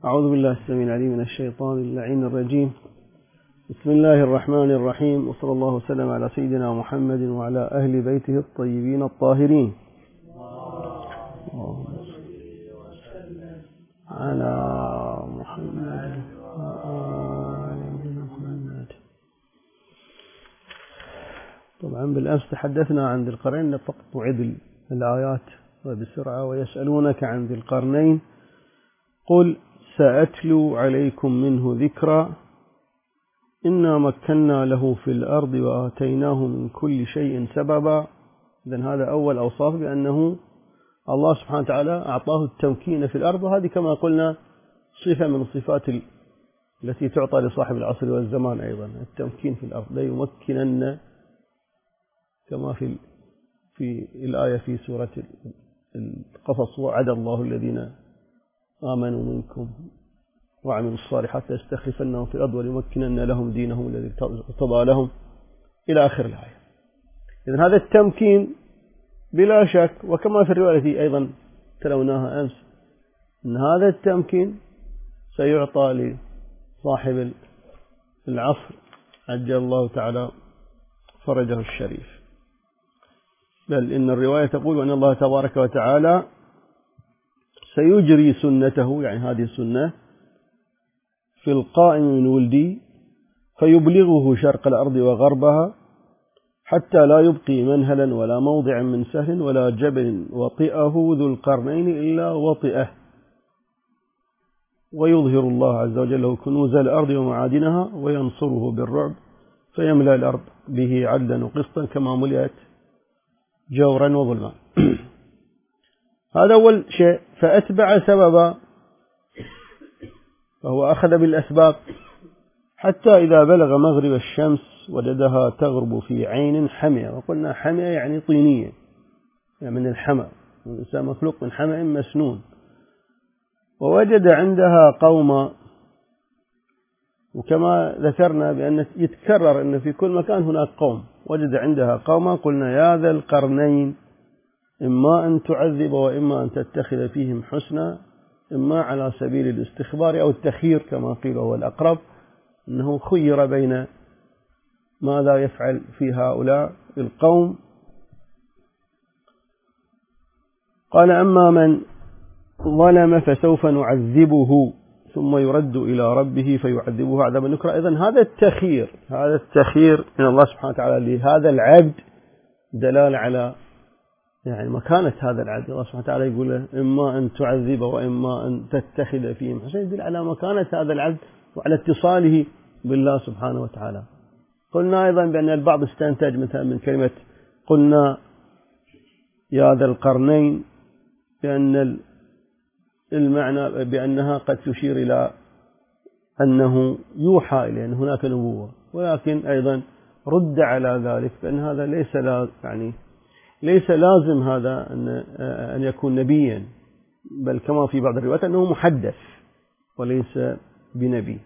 أعوذ بالله السميع العليم من الشيطان اللعين الرجيم. بسم الله الرحمن الرحيم، وصلى الله وسلم على سيدنا محمد وعلى أهل بيته الطيبين الطاهرين. على محمد وآل محمد. طبعا بالأمس تحدثنا عن ذي القرنين، فقط أعيد الآيات وبسرعة. ويسألونك عن ذي القرنين قل سأتلو عليكم منه ذكرا إنا مكنا له في الأرض وآتيناه من كل شيء سببا. إذن هذا أول أوصاف، بأنه الله سبحانه وتعالى أعطاه التمكين في الأرض، وهذه كما قلنا صفة من الصفات التي تعطى لصاحب العصر والزمان أيضا، التمكين في الأرض. لا يمكنن كما في الآية في سورة القصص: وعد الله الذين آمنوا منكم وعملوا الصالحات ليستخلفنهم في الأرض وليمكنن لهم دينهم الذي ارتضى لهم، إلى آخر الآية. إذن هذا التمكين بلا شك، وكما في الرواية التي أيضا تلوناها أمس، أن هذا التمكين سيعطى لصاحب العصر عجل الله تعالى فرجه الشريف. بل إن الرواية تقول أن الله تبارك وتعالى سيجري سنته، يعني هذه السنة، في القائم من ولدي فيبلغه شرق الأرض وغربها، حتى لا يبقي منهلا ولا موضع من سهل ولا جبل وطئه ذو القرنين إلا وطئه، ويظهر الله عز وجل له كنوز الأرض ومعادنها وينصره بالرعب فيملأ الأرض به عدلا وقسطا كما ملئت جورا وظلما. هذا أول شيء. فأتبع سببا، فهو أخذ بالأسباب حتى إذا بلغ مغرب الشمس وجدها تغرب في عين حمية. وقلنا حمية يعني طينية، يعني من الحمى، الإنسان مخلوق من حمأ مسنون. ووجد عندها قوما، وكما ذكرنا بأن يتكرر أن في كل مكان هناك قوم. وجد عندها قوما قلنا يا ذا القرنين إما أن تعذب وإما أن تتخذ فيهم حسنا، إما على سبيل الاستخبار أو التخيير كما قيل هو الأقرب، أنه خير بين ماذا يفعل في هؤلاء القوم. قال أما من ظلم فسوف نعذبه ثم يرد إلى ربه فيعذبه عذابا نكرا. إذن هذا التخيير من الله سبحانه وتعالى لهذا العبد دلالة على يعني مكانة هذا العبد. الله سبحانه وتعالى يقول له إما أن تعذب وإما أن تتخذ فيهم حسنا، يدل على مكانة هذا العبد وعلى اتصاله بالله سبحانه وتعالى. قلنا أيضا بأن البعض استنتج مثلا من كلمة قلنا يا ذا القرنين بأن المعنى بأنها قد تشير إلى أنه يوحى إليه أن هناك نبوة، ولكن أيضا رد على ذلك بأن هذا ليس لازم هذا أن يكون نبيا، بل كما في بعض الروايات أنه محدث وليس بنبي.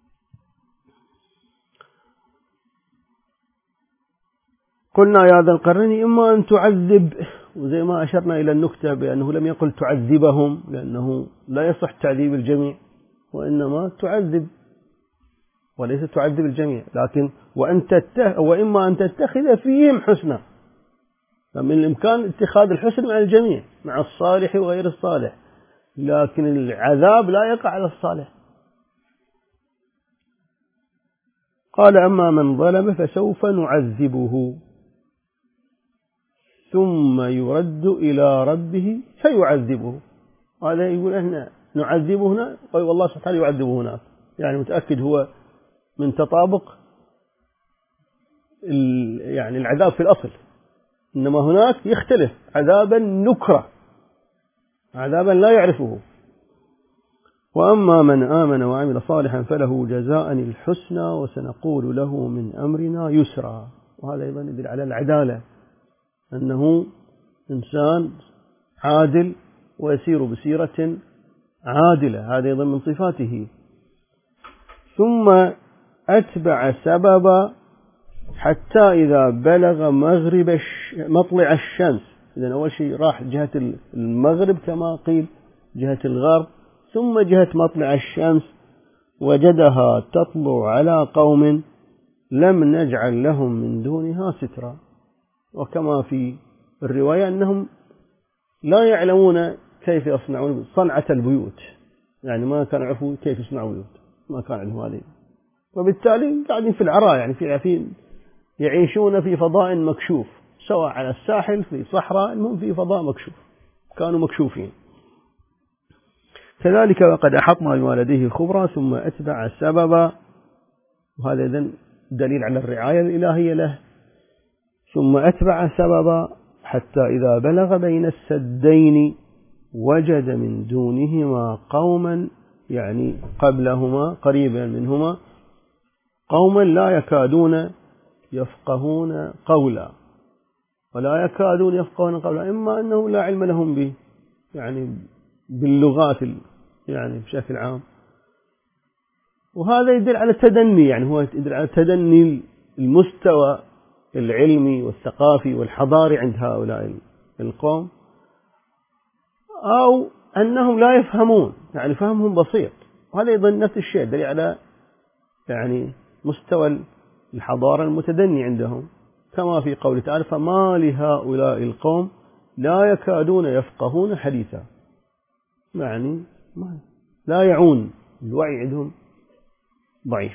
قلنا يا ذا القرنين إما أن تعذب، وزي ما أشرنا إلى النكتة بأنه لم يقل تعذبهم، لأنه لا يصح تعذيب الجميع، وإنما تعذب وليس تعذب الجميع. لكن وإما أن تتخذ فيهم حسنا، فمن الإمكان اتخاذ الحسن مع الجميع، مع الصالح وغير الصالح، لكن العذاب لا يقع على الصالح. قال أما من ظلم فسوف نعذبه ثم يرد إلى ربه فيعذبه. هذا يقول إحنا نعذبه هنا والله سبحانه وتعالى يعذبه هناك، يعني متأكد هو من تطابق يعني العذاب في الأصل، إنما هناك يختلف، عذابا نكرة، عذابا لا يعرفه. وأما من آمن وعمل صالحا فله جزاء الحسنى وسنقول له من أمرنا يسرا. وهذا أيضا يدل على العدالة، أنه إنسان عادل ويسير بسيرة عادلة، هذا أيضا من صفاته. ثم أتبع سببا حتى إذا بلغ مغرب مطلع الشمس. إذن أول شيء راح جهة المغرب كما قيل، جهة الغرب، ثم جهة مطلع الشمس وجدها تطلع على قوم لم نجعل لهم من دونها سترا. وكما في الرواية أنهم لا يعلمون كيف يصنعون صنعة البيوت، يعني ما كانوا يعرفوا كيف يصنعوا بيوت، ما كان عندهم هذه، وبالتالي قاعدين في العراء، يعني في يعيشون في فضاء مكشوف، سواء على الساحل في صحراء، المهم في فضاء مكشوف، كانوا مكشوفين. كذلك وقد أحطنا بما لديه خبرا ثم أتبع سببا، وهذا إذن دليل على الرعاية الإلهية له. ثم أتبع سببا حتى إذا بلغ بين السدين وجد من دونهما قوما، يعني قبلهما قريبا منهما، قوما لا يكادون يفقهون قولا، ولا يكادون يفقهون قولا، إما أنه لا علم لهم به، يعني باللغات يعني بشكل عام، وهذا يدل على التدني، يعني هو يدل على تدني المستوى العلمي والثقافي والحضاري عند هؤلاء القوم، أو أنهم لا يفهمون، يعني فهمهم بسيط، وهذا يظن نفس الشيء دليل على يعني مستوى الحضارة المتدني عندهم، كما في قوله تعالى فما لهؤلاء القوم لا يكادون يفقهون حديثا، يعني لا يعون، الوعي عندهم ضعيف.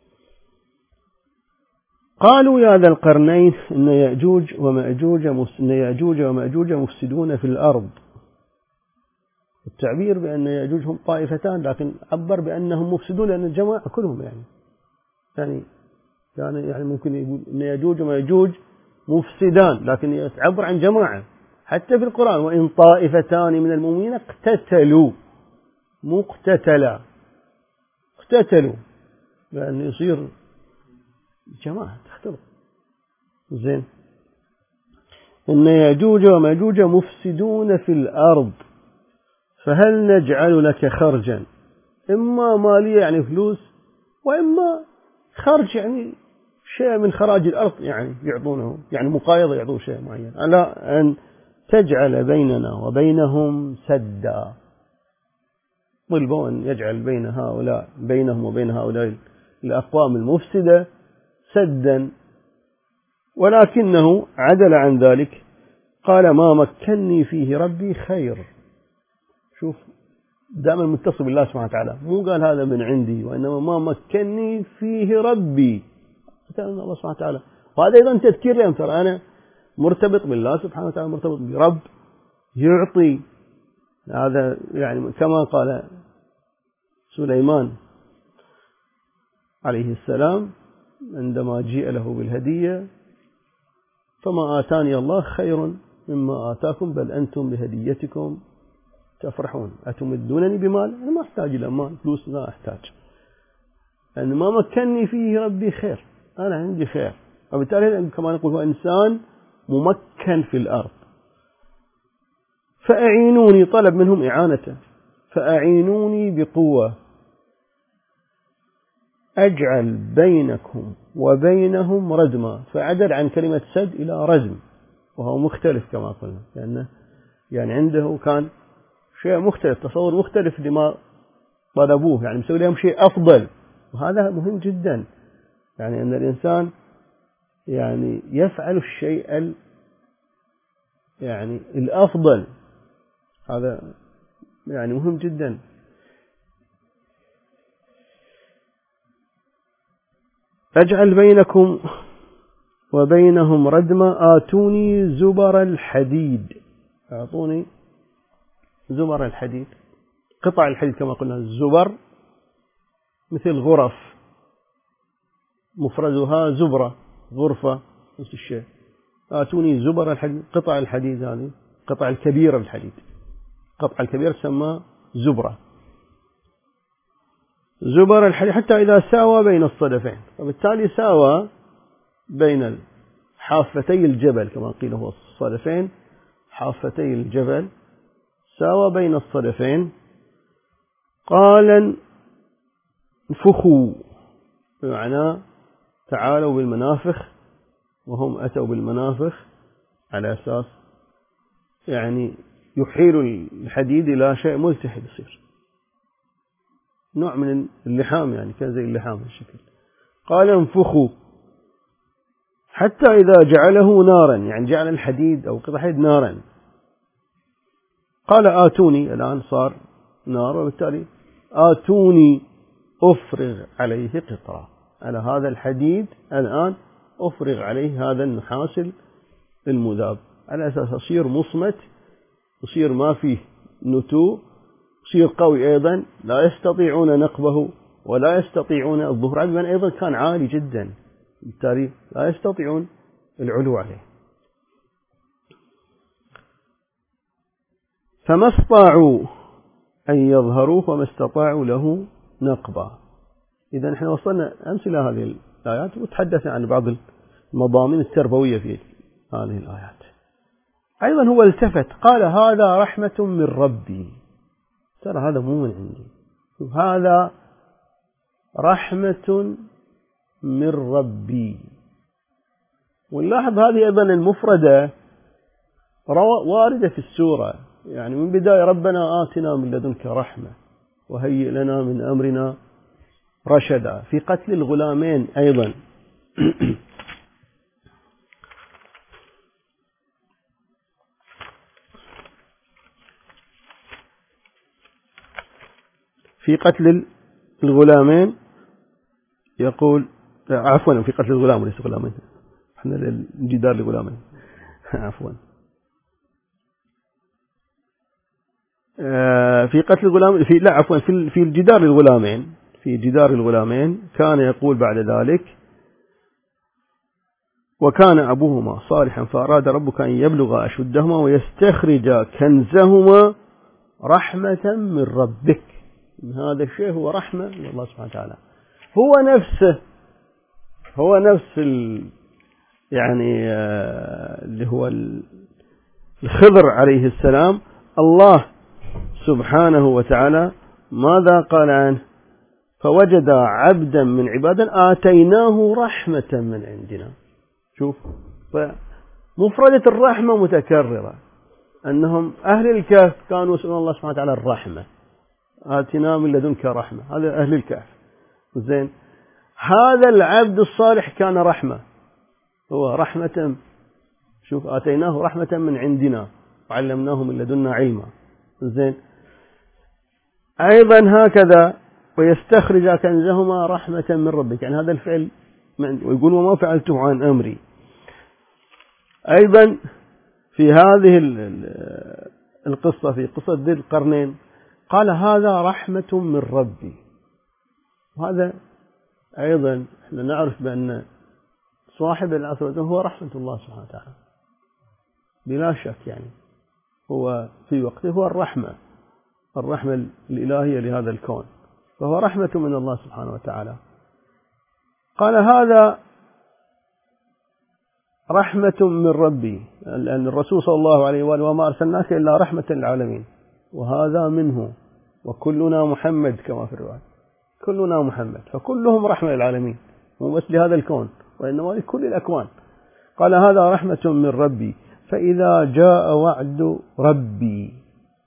قالوا يا ذا القرنين إن يأجوج ومأجوج مفسدون في الأرض. التعبير بأن يأجوج هم طائفتان، لكن عبر بأنهم مفسدون لأن الجماعة كلهم يعني ممكن يقول إن يأجوج ومأجوج مفسدان، لكن يعبر عن جماعة. حتى في القرآن وإن طائفتان من المؤمنين اقتتلوا، اقتتلوا، لأن يصير جماعة تختلط. زين، إن يأجوج ومأجوج مفسدون في الأرض فهل نجعل لك خرجا، إما مالية يعني فلوس، وإما خرج يعني شيء من خراج الأرض، يعني يعطونه، يعني مقايضة يعطوه شيء معين، على أن تجعل بيننا وبينهم سدا، طلبوا أن يجعل بينهم وبين هؤلاء الأقوام المفسدة سدا، ولكنه عدل عن ذلك، قال ما مكنني فيه ربي خير. شوف، دائما متصل بالله سبحانه وتعالى، مو قال هذا من عندي، وإنما ما مكنني فيه ربي، الله سبحانه وتعالى. وهذا أيضا تذكير لهم، ترى أنا مرتبط بالله سبحانه وتعالى، مرتبط برب يعطي. هذا يعني كما قال سليمان عليه السلام عندما جيء له بالهدية فما آتاني الله خير مما آتاكم بل أنتم بهديتكم تفرحون أتمدونني بمال، أنا ما أحتاج إلى مال، فلوس لا أحتاج، لأن ما مكنني فيه ربي خير، أنا عندي خير. وبالتالي كما نقول هو إنسان ممكن في الأرض. فأعينوني، طلب منهم إعانته، فأعينوني بقوة أجعل بينكم وبينهم ردما، فعدل عن كلمة سد إلى رزم، وهو مختلف كما قلنا، لأنه يعني عنده كان شيء مختلف، تصور مختلف لما طلبوه، يعني مسوي لهم شيء أفضل، وهذا مهم جدا، يعني أن الإنسان يعني يفعل الشيء يعني الأفضل، هذا يعني مهم جدا. أجعل بينكم وبينهم ردما آتوني زبر الحديد، أعطوني زبر الحديد، قطع الحديد كما قلنا، الزبر مثل غرف، مفردها زبرة، غرفة نفس الشيء. آتوني زبر الحديد، قطع الحديد، هذه قطع الكبيرة الحديد، قطع الكبير تسمى زبرة، زبر الحديد حتى إذا ساوى بين الصدفين، وبالتالي ساوى بين حافتي الجبل، كما قيل هو الصدفين حافتي الجبل، ساوى بين الصدفين. قال انفخوا، بمعنى تعالوا بالمنافخ، وهم أتوا بالمنافخ على أساس يعني يحيل الحديد إلى شيء ملتحي يصير، نوع من اللحام يعني، كان زي اللحام الشكل. قال انفخوا حتى إذا جعله نارا، يعني جعل الحديد أو قطع حديد نارا. قال آتوني، الآن صار نار، وبالتالي آتوني أفرغ عليه قطرة، على هذا الحديد الآن أفرغ عليه هذا النحاس المذاب، على أساس يصير مصمت، يصير ما فيه نتوء، يصير قوي أيضا، لا يستطيعون نقبه ولا يستطيعون الظهور عليه، من أيضا كان عالي جدا، بالتالي لا يستطيعون العلو عليه. فما استطاعوا أن يظهروه وما استطاعوا له نقبا. إذا نحن وصلنا أمثلة هذه الآيات، وتحدثنا عن بعض المضامين التربوية في هذه الآيات. أيضا هو التفت قال هذا رحمة من ربي، ترى هذا مو من عندي، هذا رحمة من ربي. ونلاحظ هذه أيضا المفردة واردة في السورة، يعني من بداية ربنا آتنا من لدنك رحمة وهيئ لنا من أمرنا رشدا. في قتل الغلامين أيضا في قتل الغلامين يقول، عفوا في قتل الغلام وليس غلامين، احنا الجدار الغلامين عفوا. في قتل الغلام في لا عفوا في الجدار الغلامين، في جدار الغلامين كان يقول بعد ذلك وكان أبوهما صالحا فأراد ربك أن يبلغ أشدهما ويستخرج كنزهما رحمة من ربك. هذا الشيء هو رحمة من الله سبحانه وتعالى، هو نفس يعني اللي هو الخضر عليه السلام. الله سبحانه وتعالى ماذا قال عنه؟ فوجد عبدا من عبادنا آتيناه رحمة من عندنا. شوف، فمفردة الرحمة متكررة، أنهم أهل الكهف كانوا يسألون الله سبحانه وتعالى الرحمة، آتنا من لدنك رحمة، هذا أهل الكهف. زين، هذا العبد الصالح كان رحمة، هو رحمة، شوف آتيناه رحمة من عندنا وعلمناه من لدنا علما. زين، أيضا هكذا ويستخرج كنزهما رحمة من ربك، يعني هذا الفعل ويقول وما فعلته عن أمري. أيضا في هذه القصة، في قصة ذي القرنين، قال هذا رحمة من ربي. وهذا أيضا احنا نعرف بأن صاحب العصر هو رحمة الله سبحانه وتعالى بلا شك، يعني هو في وقته هو الرحمة الإلهية لهذا الكون، فهو رحمة من الله سبحانه وتعالى. قال هذا رحمة من ربي، لأن الرسول صلى الله عليه وآله وما أرسلناك إلا رحمة للعالمين، وهذا منه، وكلنا محمد كما في الرواية، كلنا محمد، فكلهم رحمة للعالمين، مو بس لهذا الكون وإنما لكل الأكوان. قال هذا رحمة من ربي فإذا جاء وعد ربي.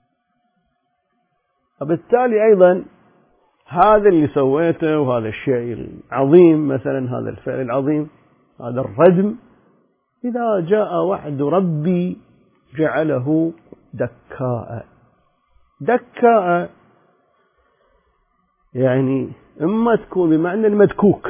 وبالتالي أيضا هذا اللي سويته وهذا الشيء العظيم، مثلا هذا الفعل العظيم، هذا الردم، إذا جاء وعد ربي جعله دكاء. دكاء يعني إما تكون بمعنى المدكوك،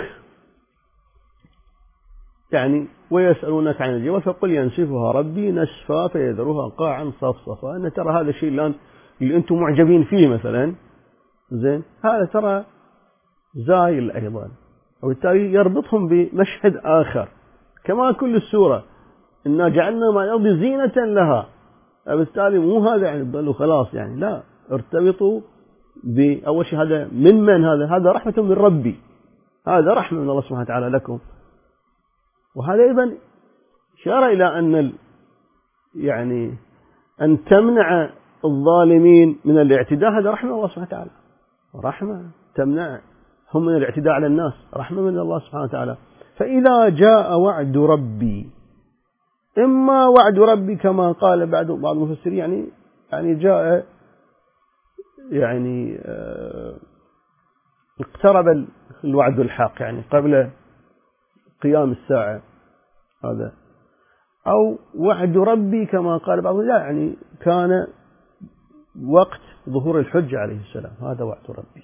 يعني ويسألونك عن الجبال فقل ينسفها ربي نسفا فيذرها قاعا صفصفا. أن ترى هذا الشيء الآن اللي أنتم معجبين فيه مثلا، زين، هذا ترى زايل أيضا، وبالتالي يربطهم بمشهد آخر كما كل السورة إنا جعلنا ما الأرض زينة لها. وبالتالي مو هذا يعني تضلوا خلاص، يعني لا، ارتبطوا بأول شيء هذا من هذا رحمة من ربي، هذا رحمة من الله سبحانه وتعالى لكم. وهذا أيضا إشارة إلى أن يعني أن تمنع الظالمين من الاعتداء، هذا رحمة الله سبحانه وتعالى، رحمة تمنع هم من الاعتداء على الناس، رحمة من الله سبحانه وتعالى. فإذا جاء وعد ربي، إما وعد ربي كما قال بعض المفسرين يعني جاء يعني اقترب الوعد الحق، يعني قبل قيام الساعة هذا، أو وعد ربي كما قال بعض، لا يعني كان وقت ظهور الحجة عليه السلام، هذا وعد ربي.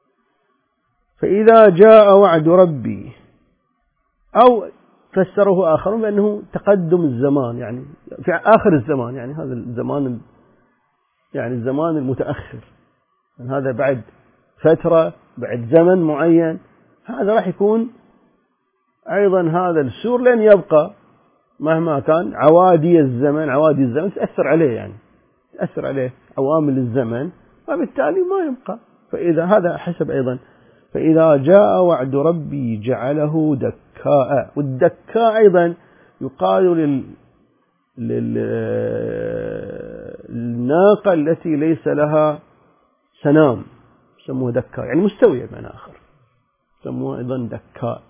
فإذا جاء وعد ربي، أو فسره آخرون بأنه تقدم الزمان، يعني في آخر الزمان، يعني هذا الزمان يعني الزمان المتأخر، يعني هذا بعد فترة، بعد زمن معين، هذا راح يكون أيضا هذا السور لن يبقى مهما كان عوادي الزمن تأثر عليه، يعني تأثر عليه عوامل الزمن، وبالتالي ما يبقى. فإذا هذا حسب أيضا، فإذا جاء وعد ربي جعله دكاء، والدكاء أيضا يقال للناقة التي ليس لها سنام، سموه دكاء، يعني مستوية بمعنى آخر، سموه أيضا دكاء.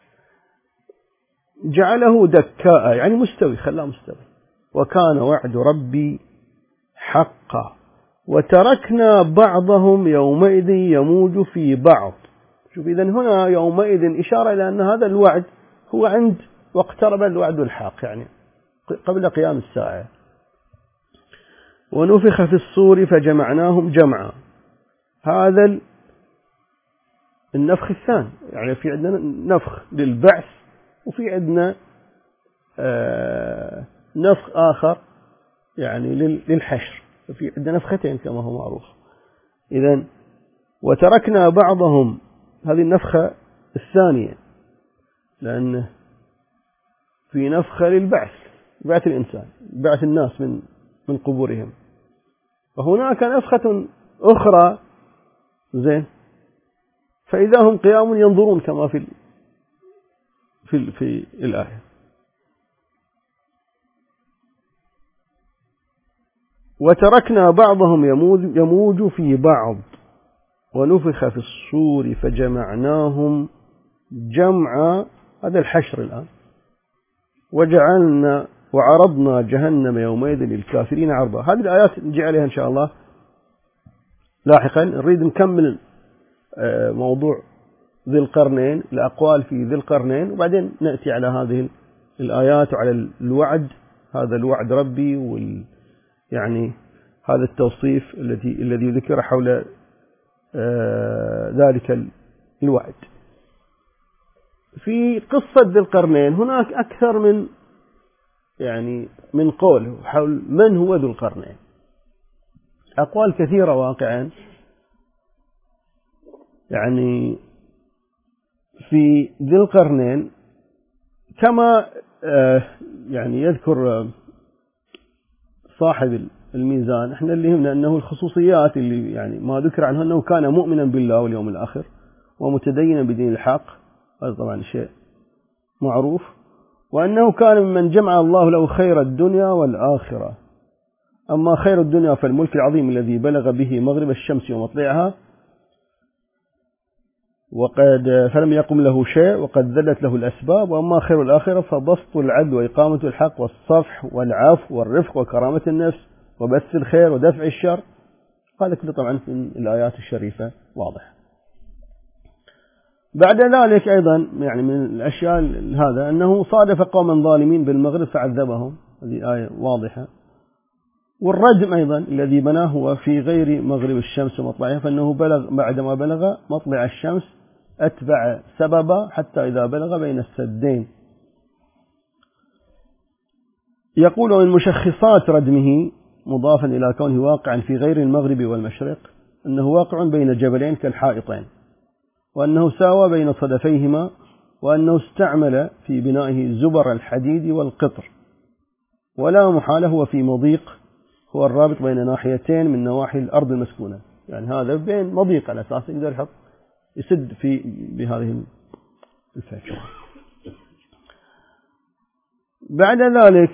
جعله دكاء يعني مستوي، خلاه مستوي. وكان وعد ربي حقا وتركنا بعضهم يومئذ يموج في بعض. شوف، إذن هنا يومئذ إشارة إلى أن هذا الوعد هو عند واقترب الوعد الحق، يعني قبل قيام الساعة. ونفخ في الصور فجمعناهم جمعا، هذا النفخ الثاني، يعني في عندنا نفخ للبعث، وفي عندنا نفخ آخر يعني للحشر، ففي عندنا نفختين كما هو معروف. إذن وتركنا بعضهم، هذه النفخة الثانية، لأن في نفخة للبعث، بعث الإنسان، بعث الناس من قبورهم، وهناك نفخة أخرى زين، فإذا هم قيام ينظرون كما في الآية. وتركنا بعضهم يموج في بعض ونفخ في الصور فجمعناهم جمعا، هذا الحشر الآن. وعرضنا جهنم يومئذ للكافرين عرضا. هذه الآيات نجي عليها إن شاء الله لاحقا. نريد نكمل موضوع ذي القرنين، الأقوال في ذي القرنين، وبعدين نأتي على هذه الآيات وعلى الوعد، هذا الوعد ربي، يعني هذا التوصيف الذي ذكر حول ذلك الوعد. في قصة ذي القرنين هناك أكثر من قول حول من هو ذو القرنين، أقوال كثيرة واقعا. يعني في ذي القرنين كما يعني يذكر صاحب الميزان، احنا اللي يهمنا أنه الخصوصيات اللي يعني ما ذكر عنه أنه كان مؤمنا بالله واليوم الآخر ومتدينا بدين الحق، هذا طبعا شيء معروف، وأنه كان ممن جمع الله له خير الدنيا والآخرة. أما خير الدنيا فالملك العظيم الذي بلغ به مغرب الشمس ومطلعها، فلم يقم له شيء وقد ذلت له الأسباب. وأما خير الآخرة فبسط العدل وإقامة الحق والصفح والعفو والرفق وكرامة النفس وبث الخير ودفع الشر. هذا كله طبعا في الآيات الشريفة واضح. بعد ذلك أيضا يعني من الأشياء هذا أنه صادف قوما ظالمين بالمغرب فعذبهم، هذه آية واضحة. والرجم أيضا الذي بناه هو في غير مغرب الشمس ومطلعها، فإنه بعدما بلغ مطلع الشمس أتبع سببا حتى إذا بلغ بين السدين. يقول من مشخصات ردمه مضافا إلى كونه واقعا في غير المغرب والمشرق أنه واقع بين جبلين كالحائطين، وأنه ساوى بين صدفيهما، وأنه استعمل في بنائه زبر الحديد والقطر، ولا محالة هو في مضيق، هو الرابط بين ناحيتين من نواحي الأرض المسكونة، يعني هذا بين مضيق على أساس يقدر يسد بهذه الفاكهة. بعد ذلك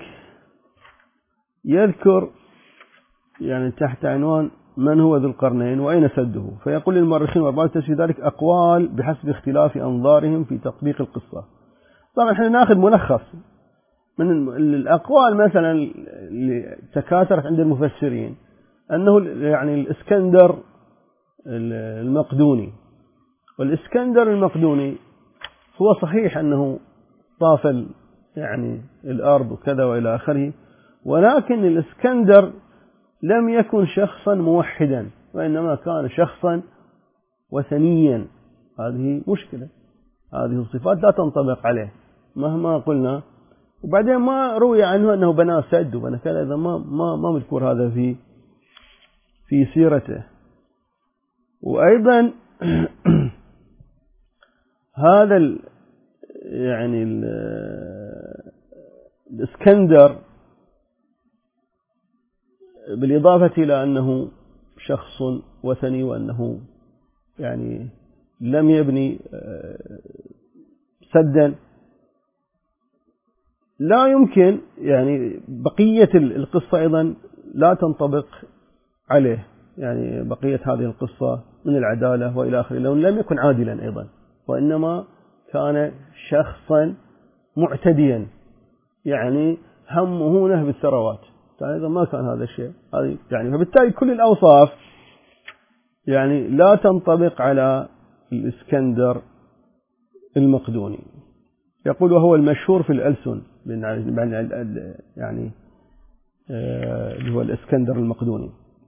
يذكر يعني تحت عنوان من هو ذو القرنين وأين سده، فيقول المؤرخين وأرباب التفسير ذلك أقوال بحسب اختلاف أنظارهم في تطبيق القصة. طبعا احنا ناخذ ملخص من الأقوال مثلا اللي تكاثرت عند المفسرين، أنه يعني الإسكندر المقدوني والإسكندر المقدوني هو صحيح أنه طاف يعني الأرض وكذا وإلى آخره، ولكن الإسكندر لم يكن شخصا موحدا، وإنما كان شخصا وثنيا. هذه مشكلة، هذه الصفات لا تنطبق عليه مهما قلنا. وبعدين ما روي عنه أنه بنى سد وبنى كذا، إذا ما مذكور هذا في سيرته. وأيضا هذا يعني الإسكندر بالإضافة إلى أنه شخص وثني وأنه يعني لم يبني سدا، لا يمكن يعني بقية القصة أيضا لا تنطبق عليه، يعني بقية هذه القصة من العدالة وإلى آخره، لأنه لم يكن عادلا أيضا، وإنما كان شخصا معتديا، يعني همه نهب الثروات. إذا ما كان هذا الشيء يعني، فبالتالي كل الأوصاف يعني لا تنطبق على الإسكندر المقدوني. يقول وهو المشهور في الألسن يعني اللي هو الإسكندر المقدوني.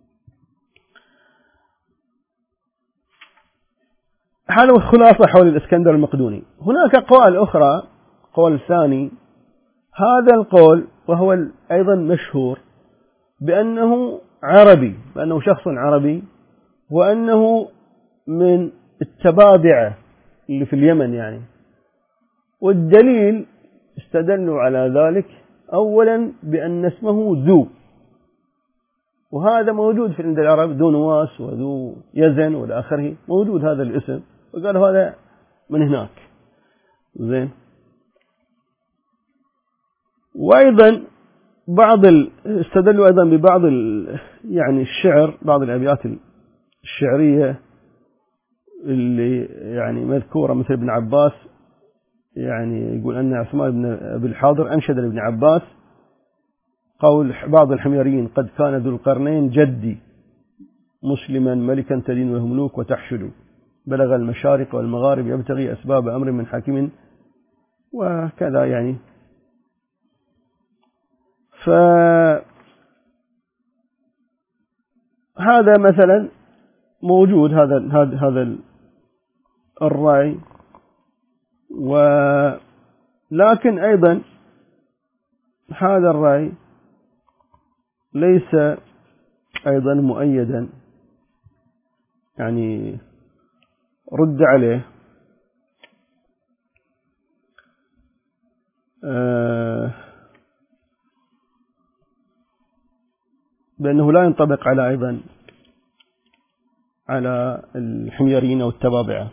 هذا خلاصة حول الإسكندر المقدوني. هناك أقوال أخرى، قول ثاني، هذا القول وهو أيضا مشهور بأنه عربي، بأنه شخص عربي، وأنه من التبابعة اللي في اليمن يعني. والدليل استدلوا على ذلك أولا بأن اسمه ذو، وهذا موجود في عند العرب، ذو نواس وذو يزن والى آخره، موجود هذا الاسم، وقالوا هذا من هناك. زين. وأيضا استدلوا أيضا ببعض يعني الشعر، بعض الأبيات الشعرية اللي يعني مذكورة، مثل ابن عباس يعني يقول أن عثمان بن أبي الحاضر أنشد لابن عباس قول بعض الحميريين: قد كان ذو القرنين جدي مسلما ملكا تدين له ملوك وتحشد، بلغ المشارق والمغارب يبتغي أسباب أمر من حاكم، وكذا يعني. فهذا مثلا موجود هذا الرأي، ولكن أيضا هذا الرأي ليس أيضا مؤيدا، يعني رد عليه بأنه لا ينطبق على أيضا على الحميريين أو التبابعة.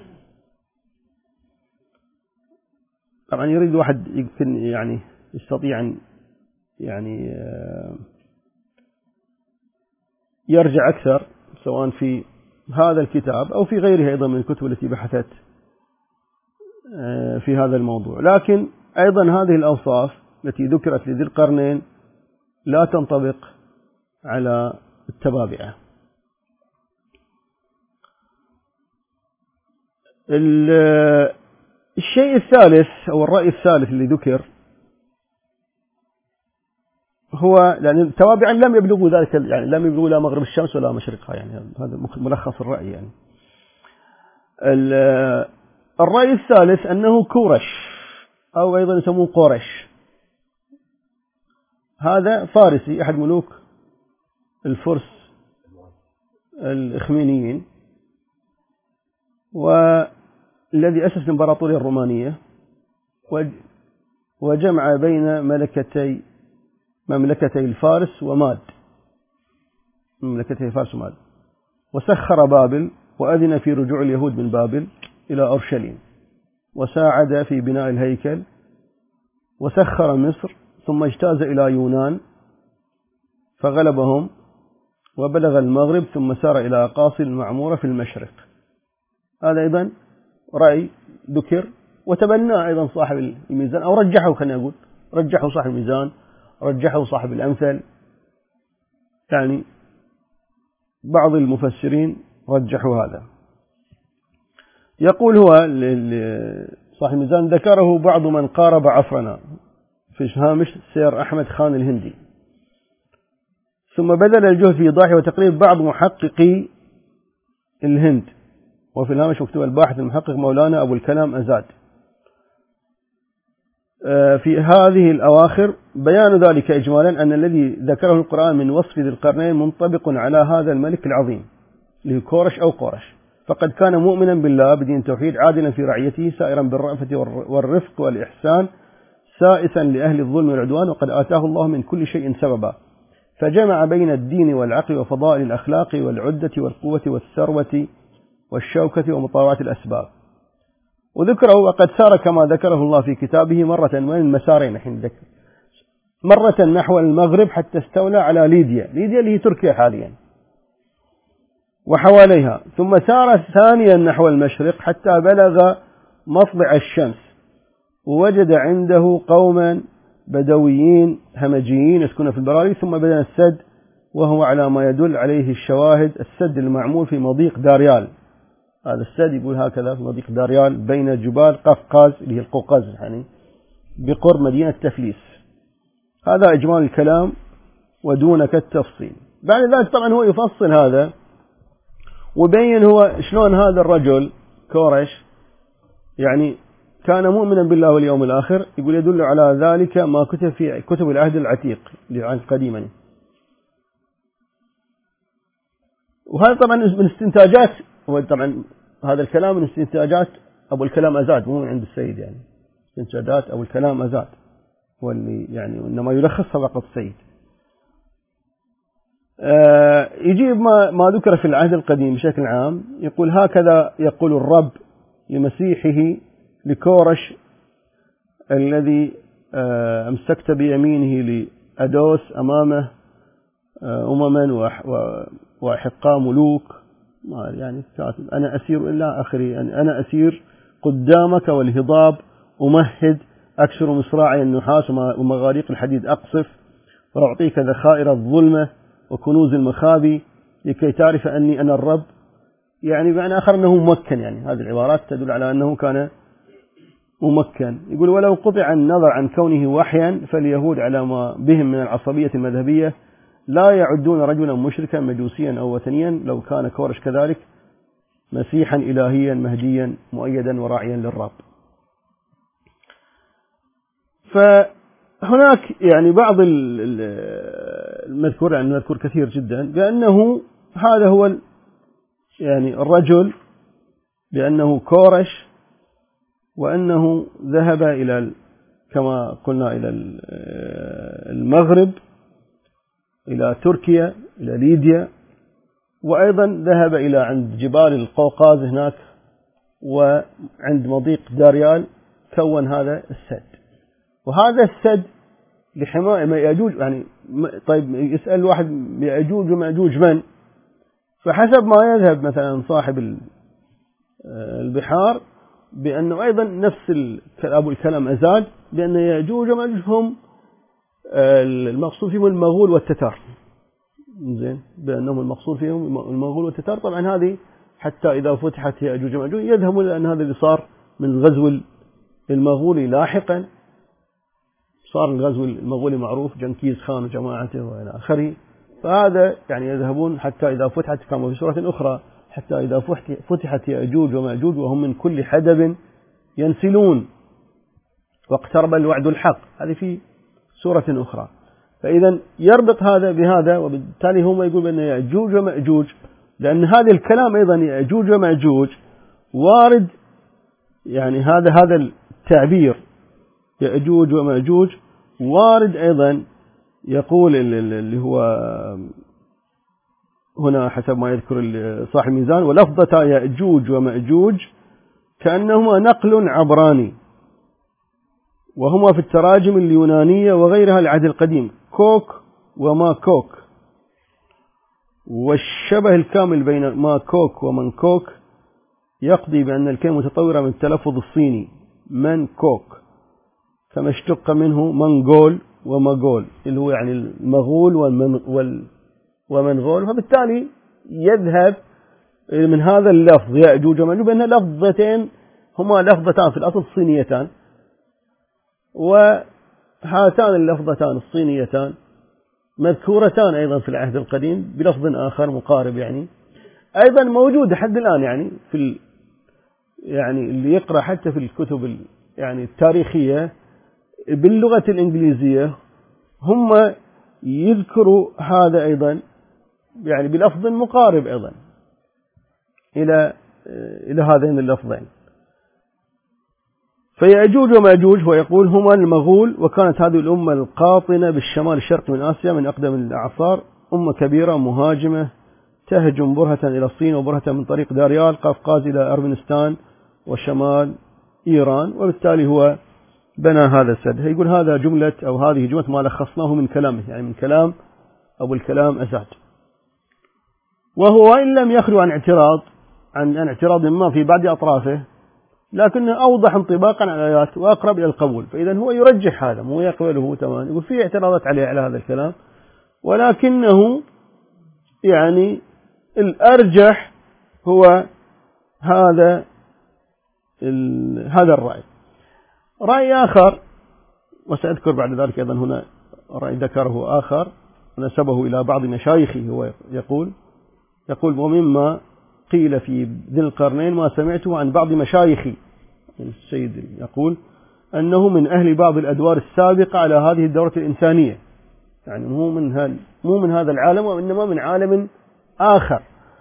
طبعا يريد واحد يمكن يعني يستطيع أن يعني يرجع أكثر، سواء في هذا الكتاب أو في غيره أيضا من الكتب التي بحثت في هذا الموضوع. لكن أيضا هذه الأوصاف التي ذكرت لذي القرنين لا تنطبق على التبابعة. الشيء الثالث أو الرأي الثالث اللي ذكر هو لأن التوابع لم يبلغوا ذلك، يعني لم يبلغوا لا مغرب الشمس ولا مشرقها، يعني هذا ملخص الرأي يعني. الرأي الثالث أنه كورش، أو أيضا يسموه قرش. هذا فارسي، أحد ملوك الفرس الإخمينيين، والذي أسس الإمبراطورية الرومانية، وجمع بين مملكتي الفارس وماد، وسخر بابل، وأذن في رجوع اليهود من بابل إلى أورشليم، وساعد في بناء الهيكل، وسخر مصر، ثم اجتاز إلى يونان فغلبهم وبلغ المغرب، ثم سار إلى أقاصي المعمورة في المشرق. هذا أيضا رأي ذكر، وتبناه أيضا صاحب الميزان، أو رجحه، خلينا نقول رجحه صاحب الميزان، رجحه صاحب الأمثل، يعني بعض المفسرين رجحوا هذا. يقول هو صاحب الميزان ذكره بعض من قارب عصرنا في هامش سير أحمد خان الهندي، ثم بذل الجهد في إيضاح وتقريب بعض محققي الهند، وفي الهامش مكتوب الباحث المحقق مولانا أبو الكلام أزاد. في هذه الأواخر بيان ذلك إجمالا أن الذي ذكره القرآن من وصف ذي القرنين منطبق على هذا الملك العظيم اللي كورش أو قورش، فقد كان مؤمنا بالله بدين التوحيد، عادلا في رعيته، سائرا بالرأفة والرفق والإحسان، سائسا لأهل الظلم والعدوان، وقد آتاه الله من كل شيء سببا، فجمع بين الدين والعقل وفضائل الأخلاق والعدة والقوة والثروة والشوكة ومطاوعة الأسباب. وذكره وقد سار كما ذكره الله في كتابه مرة من المسارين، حين ذكر مرة نحو المغرب حتى استولى على ليديا اللي هي تركيا حاليا وحواليها، ثم سار ثانيا نحو المشرق حتى بلغ مطلع الشمس، ووجد عنده قوما بدويين همجيين يسكنون في البراري، ثم بدأ السد، وهو على ما يدل عليه الشواهد السد المعمول في مضيق داريال. هذا السد يقول هكذا في مضيق داريال بين جبال قفقاز اللي هي القوقاز يعني بقرب مدينة تفليس. هذا إجمال الكلام ودونك التفصيل. بعد ذلك طبعا هو يفصل هذا وبين هو شلون هذا الرجل كورش يعني كان مؤمنا بالله واليوم الآخر. يقول يدل على ذلك ما كتب في كتب العهد العتيق العهد القديم، وهذا طبعا من استنتاجات، وطبعا هذا الكلام من استنتاجات أبو الكلام أزاد، مو من عند السيد، يعني استنتاجات أبو الكلام أزاد واللي يعني إنما يلخصها فقط السيد. يجيب ما ذكر في العهد القديم بشكل عام، يقول هكذا يقول الرب لمسيحه لكورش الذي أمسكت بيمينه لأدوس أمامه أمما وأحقاء ملوك، يعني كاتب أنا أسير إلى آخره، يعني أنا أسير قدامك والهضاب أمهد، أكسر مصراعي النحاس ومغاريق الحديد أقصف، وأعطيك ذخائر الظلمة وكنوز المخابي لكي تعرف أني أنا الرب. يعني بمعنى آخر أنه ممكن، يعني هذه العبارات تدل على أنه كان ممكن. يقول ولو قطع النظر عن كونه وحيا فاليهود على ما بهم من العصبية المذهبية لا يعدون رجلا مشركا مجوسيا أو وثنيا لو كان كورش كذلك، مسيحا إلهيا مهديا مؤيدا وراعيا للرب. فهناك يعني بعض المذكور، يعني المذكور كثير جدا، بأنه هذا هو يعني الرجل، بأنه كورش، وأنه ذهب إلى كما قلنا إلى المغرب، إلى تركيا، إلى ليديا، وأيضا ذهب إلى عند جبال القوقاز هناك، وعند مضيق داريال كون هذا السد. وهذا السد لحماية ما يأجوج، يعني طيب يسأل واحد يأجوج ومأجوج من؟ فحسب ما يذهب مثلا صاحب البحار بأنه أيضا نفس أبو الكلام أزاد، بأن يأجوج ومأجوج هم المقصود فيهم المغول والتتار، زين، بأنهم المقصود فيهم المغول والتتار. طبعا هذه حتى إذا فتحت يأجوج ومأجوج يذهبون لأن هذا اللي صار من الغزو المغولي لاحقا، صار الغزو المغولي معروف، جنكيز خان وجماعته وإلى آخره. فهذا يعني يذهبون حتى إذا فتحت، كما في سورة أخرى، حتى إذا فتحت يأجوج ومأجوج وهم من كل حدب ينسلون واقترب الوعد الحق، هذه في سورة أخرى. فإذا يربط هذا بهذا، وبالتالي هم يقول بأن يأجوج ومأجوج، لأن هذا الكلام أيضا يأجوج ومأجوج وارد، يعني هذا التعبير يأجوج ومأجوج وارد أيضا، يقول اللي هو هنا حسب ما يذكر صاحب الميزان، ولفظة يأجوج ومأجوج كأنهما نقل عبراني، وهما في التراجم اليونانية وغيرها العهد القديم كوك وما كوك، والشبه الكامل بين ما كوك ومن كوك يقضي بأن الكلمة متطورة من التلفظ الصيني من كوك، كما اشتق منه منغول ومغول اللي هو يعني المغول ومنغول. فبالتالي يذهب من هذا اللفظ يأجوج ومأجوج بأنها لفظتين هما لفظتان في الأصل صينيتان، وهاتان اللفظتان الصينيتان مذكورتان أيضا في العهد القديم بلفظ آخر مقارب، يعني أيضا موجود حد الآن يعني يعني اللي يقرأ حتى في الكتب يعني التاريخية باللغة الإنجليزية هم يذكروا هذا أيضا يعني بلفظ مقارب أيضا إلى هذين اللفظين. فيأجوج ومأجوج ويقول هما المغول، وكانت هذه الأمة القاطنة بالشمال الشرقي من آسيا من أقدم الأعصار، أمة كبيرة مهاجمة تهجم برهة إلى الصين وبرهة من طريق داريال قفقاز إلى أرمنستان وشمال إيران، وبالتالي هو بنى هذا السد. يقول هذا جملة أو هذه جملة ما لخصناه من كلامه، يعني من كلام أبو الكلام أسعد، وهو وإن لم يخلو عن اعتراض ما في بعض أطرافه لكنه أوضح انطباقا على الآيات وأقرب إلى القبول، فإذا هو يرجح هذا مو يقبله تماما، يقول في اعتراضات عليه على هذا الكلام، ولكنه يعني الأرجح هو هذا الرأي. رأي آخر وسأذكر بعد ذلك أيضا هنا رأي ذكره آخر نسبه إلى بعض مشايخه، هو يقول ومما قيل في ذي القرنين ما سمعته عن بعض مشايخي، السيد يقول أنه من أهل بعض الأدوار السابقة على هذه الدورة الإنسانية، يعني مو من هذا العالم وإنما من عالم آخر.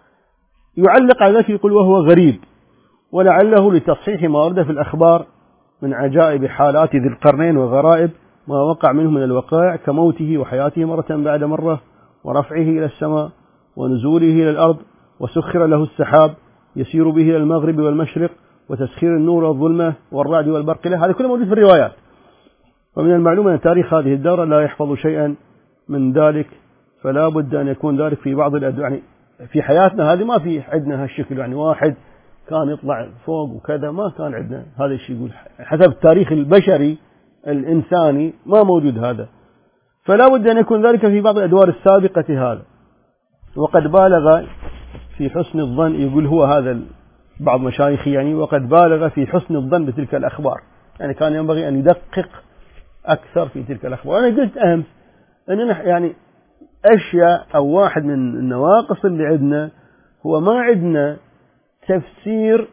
يعلق على ذلك يقول وهو غريب، ولعله لتصحيح ما ورد في الأخبار من عجائب حالات ذي القرنين وغرائب ما وقع منه من الوقائع كموته وحياته مرة بعد مرة ورفعه إلى السماء ونزوله إلى الأرض وسخر له السحاب يسير به إلى المغرب والمشرق وتسخير النور والظلمة والرعد والبرق له، هذا كله موجود في الروايات. ومن المعلوم أن تاريخ هذه الدورة لا يحفظ شيئا من ذلك، فلا بد أن يكون ذلك في بعض الأدوار. يعني في حياتنا هذه ما في عندنا هالشكل، يعني واحد كان يطلع فوق وكذا ما كان عندنا هذا الشيء، يقول حسب التاريخ البشري الإنساني ما موجود هذا، فلا بد أن يكون ذلك في بعض الأدوار السابقة هذا. وقد بالغ في حسن الظن، يقول هو هذا بعض مشايخي يعني، وقد بالغ في حسن الظن بتلك الأخبار، يعني كان ينبغي أن يدقق أكثر في تلك الأخبار. أنا قلت أمس أننا يعني أشياء أو واحد من النواقص اللي عندنا هو ما عندنا تفسير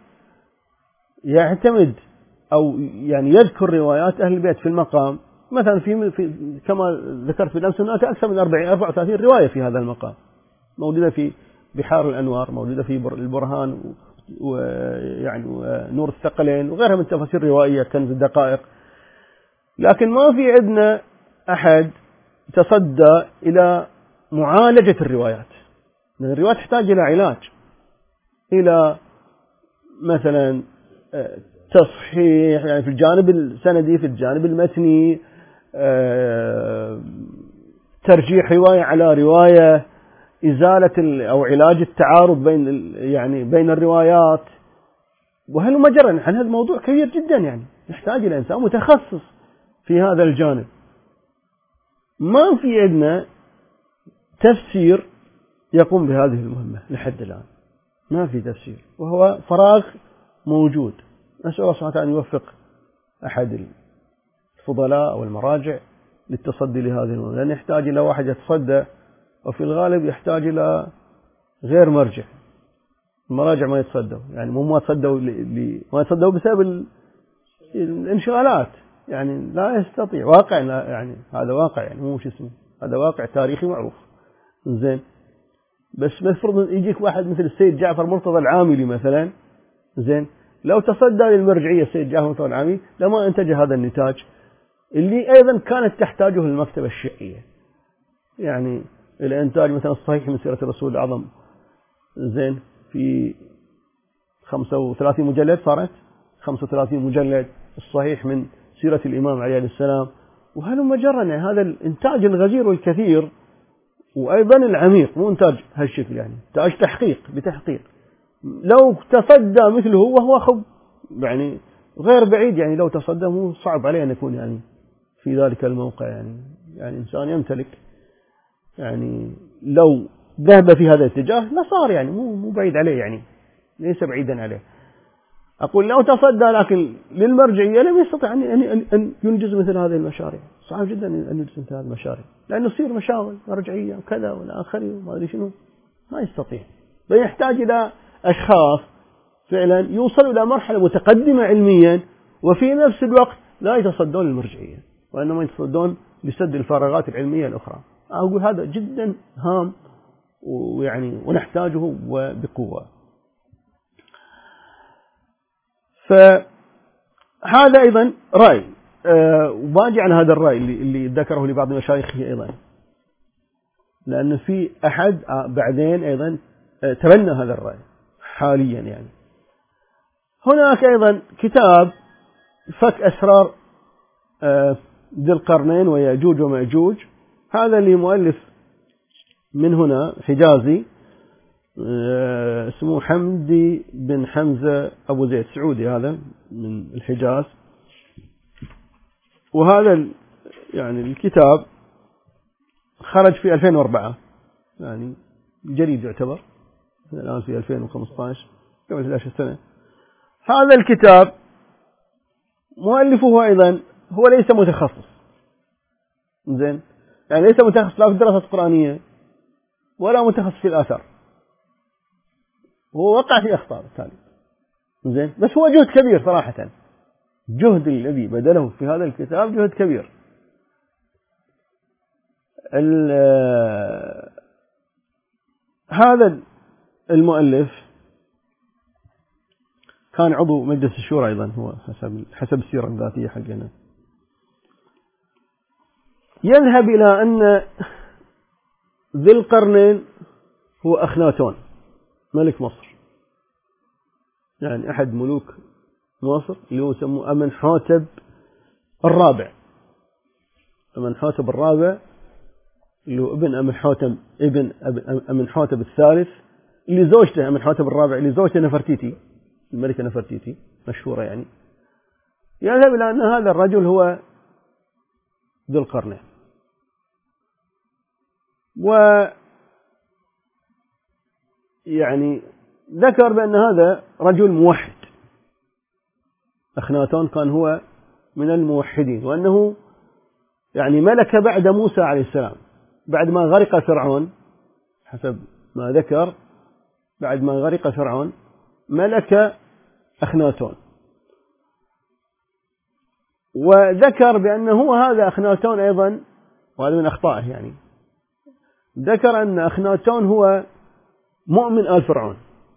يعتمد أو يعني يذكر روايات أهل البيت في المقام. مثلا في كما ذكرت في الأمس هناك أكثر من 34 رواية في هذا المقام، موجودة في بحار الأنوار، موجودة في البرهان ويعني نور الثقلين وغيرها من تفاسير روائية كنز الدقائق، لكن ما في عندنا أحد تصدى إلى معالجة الروايات، لأن الروايات تحتاج إلى علاج، إلى مثلا تصحيح يعني في الجانب السندي، في الجانب المتني، ترجيح رواية على رواية، إزالة أو علاج التعارض بين الروايات، وهل مجرى. هذا الموضوع كبير جدا، يعني يحتاج إلى إنسان متخصص في هذا الجانب. ما في عندنا تفسير يقوم بهذه المهمة لحد الآن، ما في تفسير، وهو فراغ موجود. نسأل الله سبحانه وتعالى أن يوفق أحد الفضلاء أو المراجع للتصدي لهذه المهمة، لأن يحتاج إلى واحد يتصدى، وفي الغالب يحتاج إلى غير مرجع. المراجع ما يتصدوا، يعني ما يتصدوا بسبب الانشغالات، يعني لا يستطيع واقع، يعني هذا واقع، يعني مو اسمه، هذا واقع تاريخي معروف. زين، بس مفروض يجيك واحد مثل السيد جعفر مرتضى العاملي مثلا، زين، لو تصدى للمرجعية السيد جعفر مرتضى العاملي لما انتج هذا النتاج اللي أيضا كانت تحتاجه المكتبة الشيعية، يعني الإنتاج مثلا الصحيح من سيرة الرسول الأعظم، زين، في 35 مجلد، صارت 35 مجلد الصحيح من سيرة الإمام عليه السلام، وهل مجرد يعني هذا الإنتاج الغزير والكثير وأيضا العميق، مو إنتاج هالشكل، يعني إنتاج بتحقيق. لو تصدى مثله وهو خب يعني غير بعيد، يعني لو تصدى مو صعب عليه أن يكون يعني في ذلك الموقع، يعني إنسان يمتلك، يعني لو ذهب في هذا الاتجاه لا صار، يعني مو بعيد عليه يعني ليس بعيدا عليه. أقول لو تصدى لكن للمرجعية لم يستطع أن ينجز مثل هذه المشاريع. صعب جدا أن ينجز مثل هذه المشاريع، لأنه يصير مشاغل مرجعية وكذا والآخرين وما أدري شنو، ما يستطيع. فيحتاج إلى أشخاص فعلا يوصلوا إلى مرحلة متقدمة علميا وفي نفس الوقت لا يتصدون للمرجعية، وإنما يتصدون لسد الفراغات العلمية الأخرى. أقول هذا جدا هام ويعني ونحتاجه وبقوة. فهذا أيضا رأي، وباجي عن هذا الرأي اللي ذكره لبعض مشايخه أيضا، لأن في أحد بعدين أيضا تبنى هذا الرأي حاليا. يعني هناك أيضا كتاب فك أسرار ذي القرنين ويأجوج ومأجوج، هذا اللي مؤلف من هنا حجازي اسمه حمدي بن حمزة أبو زيد، سعودي هذا من الحجاز. وهذا يعني الكتاب خرج في 2004، يعني جديد يعتبر، الآن في 2015 قبل 11 سنة. هذا الكتاب مؤلفه أيضا هو ليس متخصص، زين، يعني ليس متخصص لا في الدراسة القرآنية ولا متخصص في الآثار، هو وقع في أخطاء بالتالي، زين، بس هو جهد كبير صراحة. جهد الذي بذله في هذا الكتاب جهد كبير. هذا المؤلف كان عضو مجلس الشورى أيضا، هو حسب السيرة الذاتية حقنا. يذهب إلى أن ذي القرنين هو أخناتون ملك مصر، يعني أحد ملوك مصر، اللي هو يسموه أمنحوتب الرابع. أمنحوتب الرابع اللي هو ابن أمنحوتب ابن أمنحوتب الثالث، اللي زوجته أمنحوتب الرابع اللي زوجته نفرتيتي، الملكة نفرتيتي مشهورة يعني. يذهب إلى أن هذا الرجل هو ذو القرنين، ويعني ذكر بأن هذا رجل موحد، أخناتون كان هو من الموحدين، وأنه يعني ملك بعد موسى عليه السلام، بعد ما غرق فرعون، حسب ما ذكر، بعد ما غرق فرعون ملك أخناتون. وذكر بأنه هذا أخناتون أيضا، وهذا من أخطائه يعني، ذكر أن أخناتون هو مؤمن آل فرعون،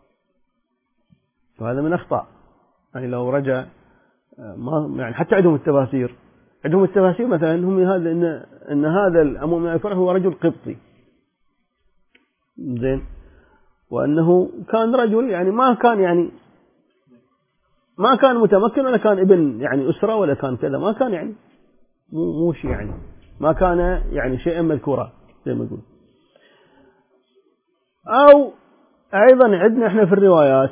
وهذا من أخطاء. يعني لو رجع ما يعني حتى عندهم التفاسير مثلا هم هذا إن هذا المؤمن آل فرعون هو رجل قبطي، زين، وأنه كان رجل يعني ما كان متمكن، ولا كان ابن يعني أسرة، ولا كان كذا، ما كان يعني مو شيء، يعني ما كان يعني شيئا مذكورا زي ما يقول. أو أيضا عندنا احنا في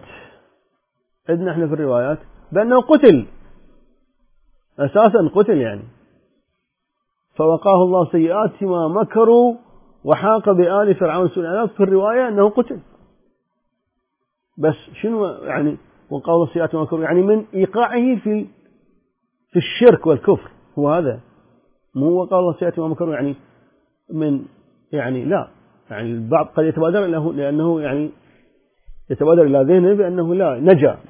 الروايات بأنه قتل، أساسا قتل يعني، فوقاه الله سيئات ما مكروا وحاق بآل فرعون سوء العذاب. في الرواية أنه قتل، بس شنو يعني وقاه الله سيئات ما مكروا؟ يعني من إيقاعه في الشرك والكفر، هو هذا، مو وقاه الله سيئات ما مكروا يعني من يعني لا، يعني البعض قد يتبادر لأنه يعني يتبادر إلى ذهنه بأنه لا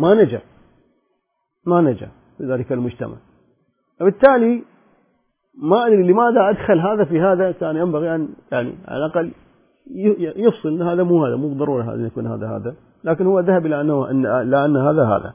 ما نجا في ذلك المجتمع. وبالتالي ما أدري لماذا أدخل هذا في هذا، كان ينبغي أن يعني على الأقل يفصل أن هذا مو بالضرورة هذا يكون هذا، لكن هو ذهب إلى أن هذا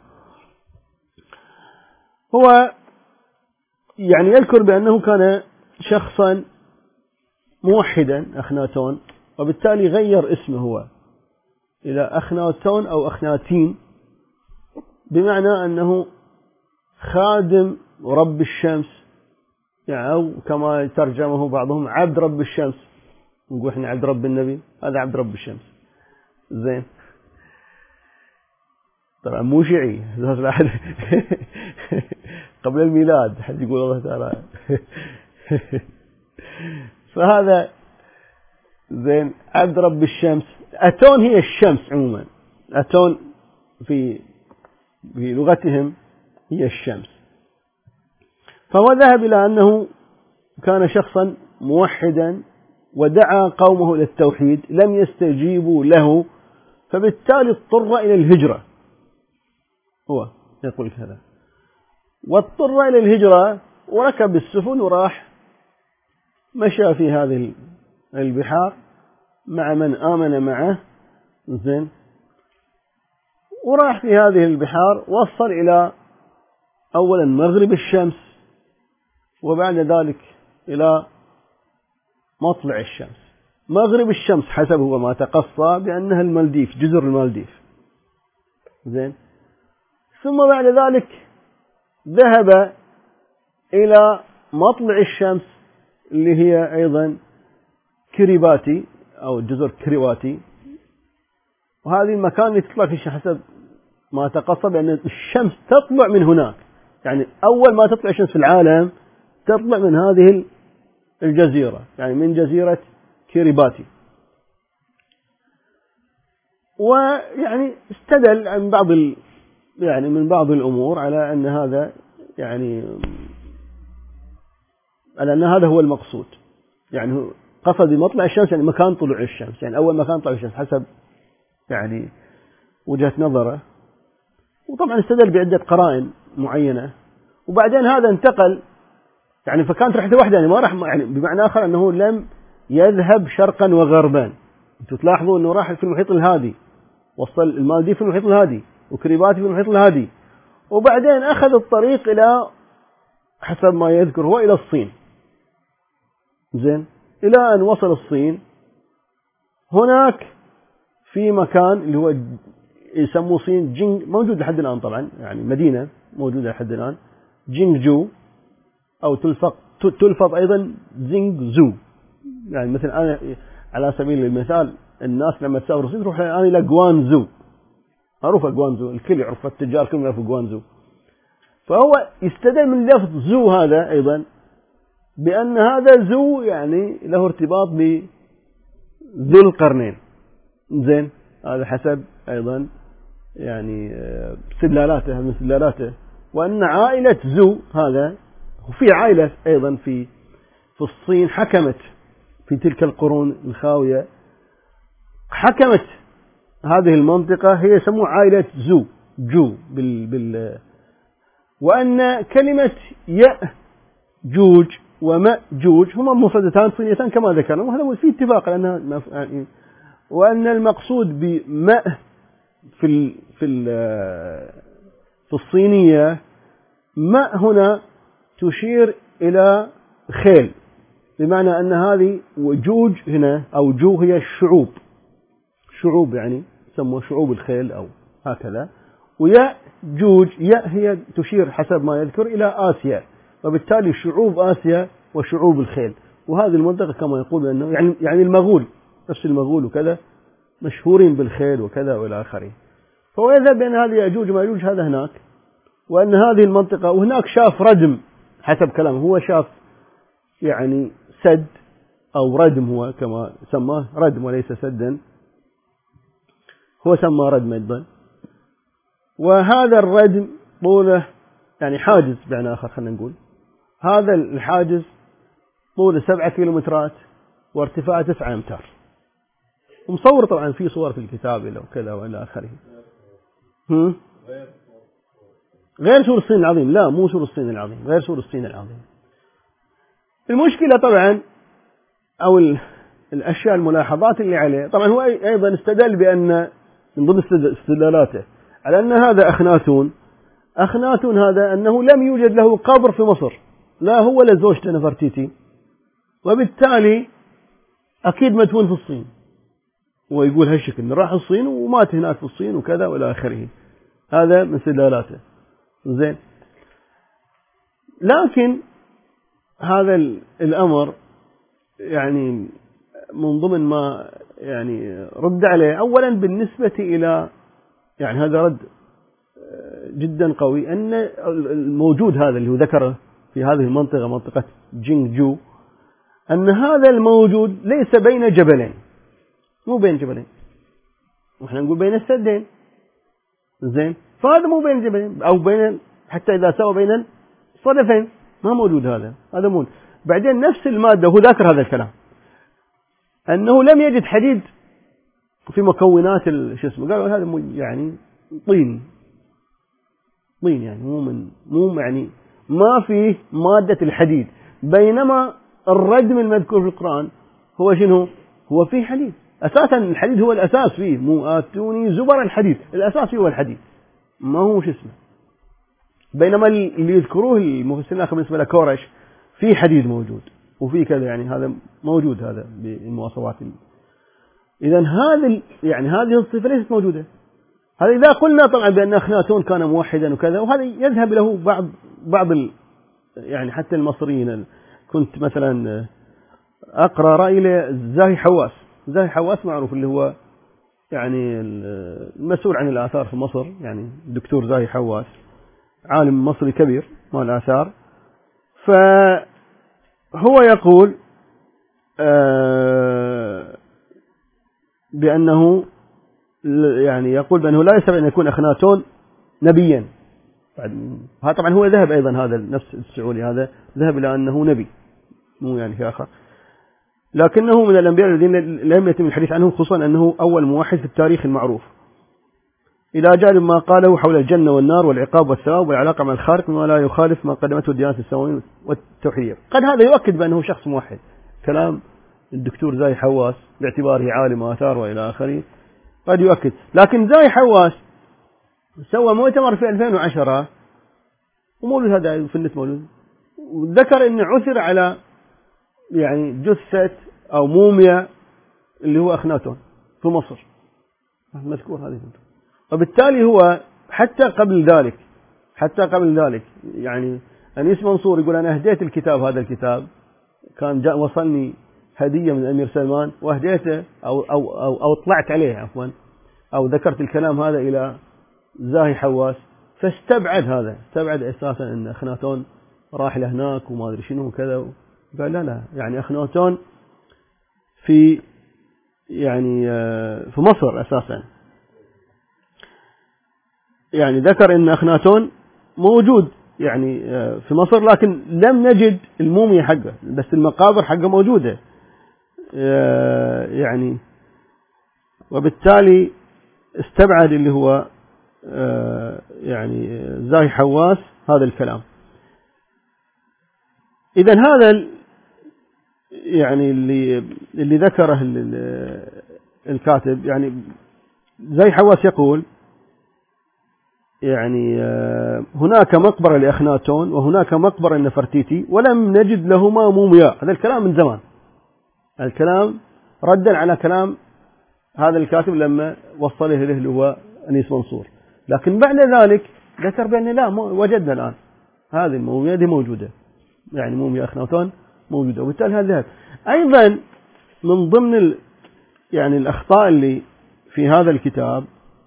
هو يعني يذكر بأنه كان شخصا موحدا أخناتون، وبالتالي غير اسمه هو إلى أخناتون أو أخناتين، بمعنى أنه خادم رب الشمس، يعني أو كما ترجمه بعضهم عبد رب الشمس. نقول إحنا عبد رب النبي، هذا عبد رب الشمس، زين. طبعا مو شيعي قبل الميلاد حد يقول الله تعالى فهذا زين عبد رب الشمس. أتون هي الشمس عموما، أتون في لغتهم هي الشمس. فهو ذهب إلى أنه كان شخصا موحدا ودعا قومه إلى التوحيد، لم يستجيبوا له، فبالتالي اضطر إلى الهجرة. هو يقول هذا، واضطر إلى الهجرة وركب السفن وراح مشى في هذه البحار مع من آمن معه، زين، وراح في هذه البحار، وصل إلى أولا مغرب الشمس، وبعد ذلك إلى مطلع الشمس. مغرب الشمس حسب هو ما تقصى بأنها المالديف، جزر المالديف، زين. ثم بعد ذلك ذهب إلى مطلع الشمس اللي هي أيضا كريباتي أو جزر كريواتي، وهذه المكان اللي تطلع فيه حسب ما تقصى بأن الشمس تطلع من هناك، يعني أول ما تطلع الشمس في العالم تطلع من هذه الجزيرة، يعني من جزيرة كريباتي. ويعني استدل من بعض الأمور على أن هذا على أن هذا هو المقصود، يعني قصد مطلع الشمس يعني مكان طلوع الشمس، يعني أول مكان طلوع الشمس حسب يعني وجهة نظره. وطبعا استدل بعدة قرائن معينة، وبعدين هذا انتقل، يعني فكانت رحلة واحدة، يعني ما راح، يعني بمعنى آخر أنه لم يذهب شرقا وغربا. أنتم تلاحظوا أنه راح في المحيط الهادي، وصل المالديف في المحيط الهادي، وكريباتي في المحيط الهادي، وبعدين أخذ الطريق إلى حسب ما يذكر هو إلى الصين، زين، إلى أن وصل الصين. هناك في مكان اللي هو يسموه صين جينج، موجود لحد الآن طبعا، يعني مدينة موجودة لحد الآن، جينججو، أو تلفظ أيضا زينغزو. يعني مثل أنا على سبيل المثال الناس لما تسافر الصين تروح الآن إلى غوانزو، معروفة غوانزو، الكل يعرف، التجار كلهم يعرفوا غوانزو. فهو يستدل من لفظ زو هذا أيضا بأن هذا زو يعني له ارتباط بذو القرنين، زين، هذا حسب أيضا يعني استدلالاته من استدلالاته. وأن عائلة زو هذا، وفي عائلة أيضا في الصين حكمت في تلك القرون الخاوية، حكمت هذه المنطقة، هي يسموها عائلة جو وأن كلمة يأجوج ومأجوج هما مفردتان صينيتان كما ذكرنا، وهذا في اتفاق لأنها يعني، وأن المقصود بماء في الصينية ماء هنا تشير إلى خيل، بمعنى أن هذه وجوج هنا أو جو هي شعوب يعني يسموها شعوب الخيل أو هكذا. ويأجوج هي تشير حسب ما يذكر إلى آسيا، وبالتالي شعوب آسيا وشعوب الخيل. وهذه المنطقة كما يقول أنه يعني المغول، نفس المغول وكذا مشهورين بالخيل وكذا وإلى آخره. فهو يذهب بأن هذه يأجوج ومأجوج هذا هناك، وأن هذه المنطقة، وهناك شاف ردم حسب كلامه، هو شاف يعني سد أو ردم، هو كما سماه ردم وليس سدا، هو سماه ردم أيضا. وهذا الردم طوله يعني حاجز بمعنى آخر، خلينا نقول هذا الحاجز طوله 7 كيلومترات وارتفاعه 9 أمتار، ومصور طبعا في صور في الكتاب له وكذا وإلى آخره. غير سور الصين العظيم، لا مو سور الصين العظيم، غير سور الصين العظيم. المشكلة طبعا أو الأشياء الملاحظات اللي عليه، طبعا هو أيضا استدل بأن من ضمن استدلالاته على أن هذا أخناتون هذا أنه لم يوجد له قبر في مصر، لا هو ولا زوجته نفرتيتي، وبالتالي أكيد مدفون في الصين. ويقول هالشكل راح الصين ومات هناك في الصين وكذا وإلى آخره، هذا من استدلالاته، زين. لكن هذا الأمر يعني من ضمن ما يعني رد عليه، أولا بالنسبة إلى يعني هذا رد جدا قوي، أن الموجود هذا اللي هو ذكره في هذه المنطقة، منطقة جينججو، أن هذا الموجود ليس بين جبلين، مو بين جبلين، وإحنا نقول بين السدين، زين، فهذا مو بين جبلين أو بين، حتى إذا سوى بين الصدفين ما موجود هذا مو. بعدين نفس المادة هو ذاكر هذا الكلام أنه لم يجد حديد في مكونات شو اسمه، قالوا هذا يعني طين يعني مو يعني ما فيه مادة الحديد، بينما الردم المذكور في القرآن هو شنو؟ هو فيه حديد أساسا، الحديد هو الأساس فيه، مو آتوني زبر الحديد، الأساس فيه هو الحديد ما هو شو اسمه. بينما اللي يذكروه المفسرين الآخر بالنسبة لكورش في حديد موجود وفي كذا، يعني هذا موجود هذا بالمواصفات. إذا هذه الصفة ليست موجودة. هذا إذا قلنا طبعا بأن أخناتون كان موحدا وكذا، وهذا يذهب له بعض يعني حتى المصريين. كنت مثلا أقرأ رأي لزاهي حواس. زاهي حواس معروف اللي هو يعني المسؤول عن الآثار في مصر، يعني الدكتور زاهي حواس عالم مصري كبير مال الآثار. فهو يقول بأنه لا يستطيع أن يكون أخناتون نبيا. هذا طبعا هو ذهب أيضا، هذا نفس السعودي هذا ذهب إلى أنه نبي، مو يعني في آخر، لكنه من الأنبياء الذين لم يتم الحديث عنه، خصوصا أنه أول موحد في التاريخ المعروف، إلى جانب ما قاله حول الجنة والنار والعقاب والثواب والعلاقة مع الخالق مما لا يخالف ما قدمته الديانات السماوية والتوحيدية. قد هذا يؤكد بأنه شخص موحد، كلام الدكتور زاهي حواس باعتباره عالم آثار وإلى آخره قد يؤكد. لكن زاهي حواس سوى مؤتمر في 2010 ومولد هذا في النت مولود، وذكر أن عثر على يعني جثة أو موميا اللي هو أخناتون في مصر مذكور هذه. وبالتالي هو حتى قبل ذلك يعني أنيس منصور يقول أنا أهديت هذا الكتاب كان وصلني هدية من الأمير سلمان وأهديته أو طلعت عليه عفوا، أو ذكرت الكلام هذا إلى زاهي حواس، فاستبعد أساسا أن أخناتون راح لهناك وما أدري شنو وكذا. قال لا يعني أخناتون في مصر أساسا، يعني ذكر أن أخناتون موجود يعني في مصر، لكن لم نجد الموميا حقه، بس المقابر حقه موجودة يعني. وبالتالي استبعد اللي هو يعني زاهي حواس هذا الكلام. إذا هذا يعني اللي ذكره الكاتب، يعني زاهي حواس يقول يعني هناك مقبرة لأخناتون وهناك مقبرة لنفرتيتي ولم نجد لهما مومياء. هذا الكلام من زمان، الكلام ردا على كلام هذا الكاتب لما وصله له اللي هو أنيس منصور. لكن بعد ذلك ذكر بأن لا وجدنا الآن هذه المومياء دي موجودة، يعني مومياء أخناتون موجودة. وبالتالي هذا أيضا من ضمن يعني الأخطاء اللي في هذا الكتاب،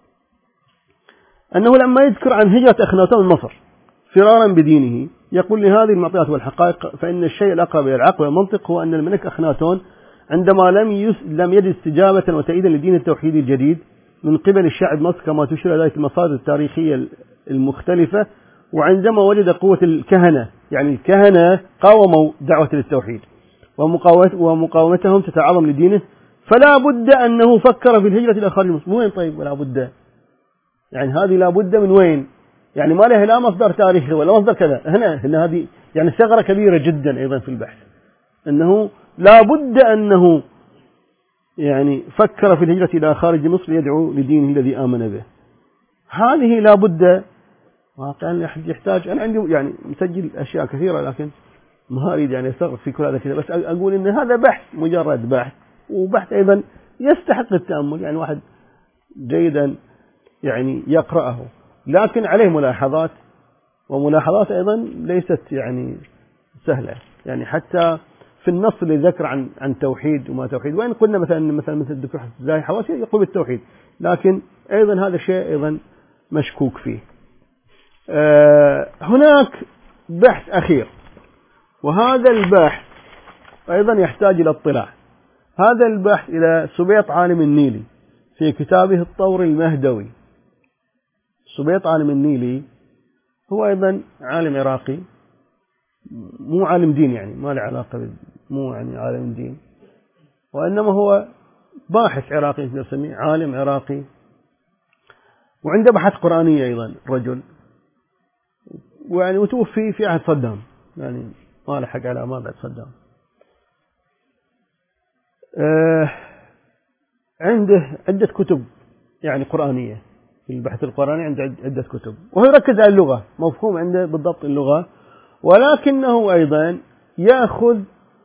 أنه لما يذكر عن هجرة أخناتون من مصر فرارا بدينه يقول لهذه المعطيات والحقائق فإن الشيء الأقرب إلى العقل والمنطق هو أن الملك أخناتون عندما لم يجد استجابة وتأييدا لدين التوحيد الجديد من قبل الشعب مصر كما تشير ذلك المصادر التاريخية المختلفة، وعندما وجد قوة الكهنة، يعني الكهنة قاوموا دعوة للتوحيد ومقاومتهم تتعظم لدينه، فلا بد أنه فكر في الهجرة إلى خارج مصر. وين طيب ولا بد؟ يعني هذه لا بد من وين؟ يعني ما له لا مصدر تاريخي ولا مصدر كذا. هنا هذه يعني ثغرة كبيرة جدا أيضا في البحث، أنه لا بد أنه يعني فكر في الهجرة إلى خارج مصر يدعو لدينه الذي آمن به. هذه لا بد واقعا يحتاج. أنا عندي يعني مسجل أشياء كثيرة لكن ما أريد يعني أستغرق في كل هذا كذا، بس أقول إن هذا بحث مجرد بحث، وبحث أيضا يستحق التأمل، يعني واحد جيدا يعني يقرأه، لكن عليه ملاحظات، وملاحظات أيضا ليست يعني سهلة. يعني حتى في النص اللي ذكر عن توحيد وما توحيد، وإن قلنا مثل الدكتور زاهي حواس يقول بالتوحيد، لكن أيضا هذا الشيء أيضا مشكوك فيه. هناك بحث أخير، وهذا البحث أيضا يحتاج إلى اطلاع. هذا البحث إلى سبيط عالم النيلي في كتابه الطور المهدوي. سبيط عالم النيلي هو أيضا عالم عراقي، مو عالم دين يعني، ما له علاقة، مو يعني عالم دين، وإنما هو باحث عراقي نسميه عالم عراقي، وعنده بحث قرآنية أيضا رجل، ويعني وتوفي في عهد صدام، يعني ما لحق على ما بعد صدام. عنده عدة كتب يعني قرآنية، في البحث القرآني عنده عدة كتب، وهو يركز على اللغة، مفهوم عنده بالضبط اللغة، ولكنه أيضا يأخذ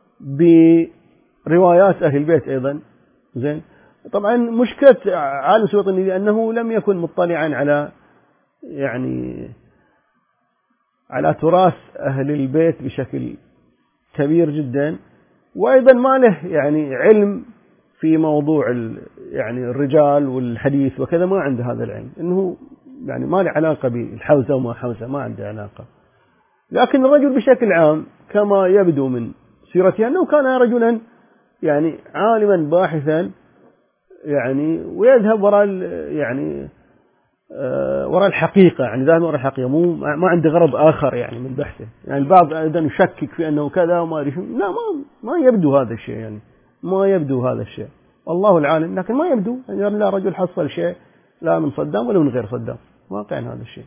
بروايات أهل البيت أيضا. زين. طبعا مشكلة عالم سبيط النيلي أنه لم يكن مطلعا على يعني على تراث أهل البيت بشكل كبير جدا، وأيضا ما له يعني علم في موضوع يعني الرجال والحديث وكذا، ما عنده هذا العلم، إنه يعني ما له علاقة بالحوزة وما حوزة، ما عنده علاقة. لكن الرجل بشكل عام كما يبدو من سيرته أنه كان رجلا يعني عالما باحثا، يعني ويذهب وراء يعني وراء الحقيقة، يعني ذهب وراء الحقيقة، ما عنده غرض آخر يعني من بحثه. يعني البعض أيضا يشكك في أنه كذا وما أدري شو، لا، ما يبدو هذا الشيء، يعني ما يبدو هذا الشيء، والله العالم، لكن ما يبدو يعني لا رجل حصل شيء لا من صدام ولا من غير صدام، واقع هذا الشيء.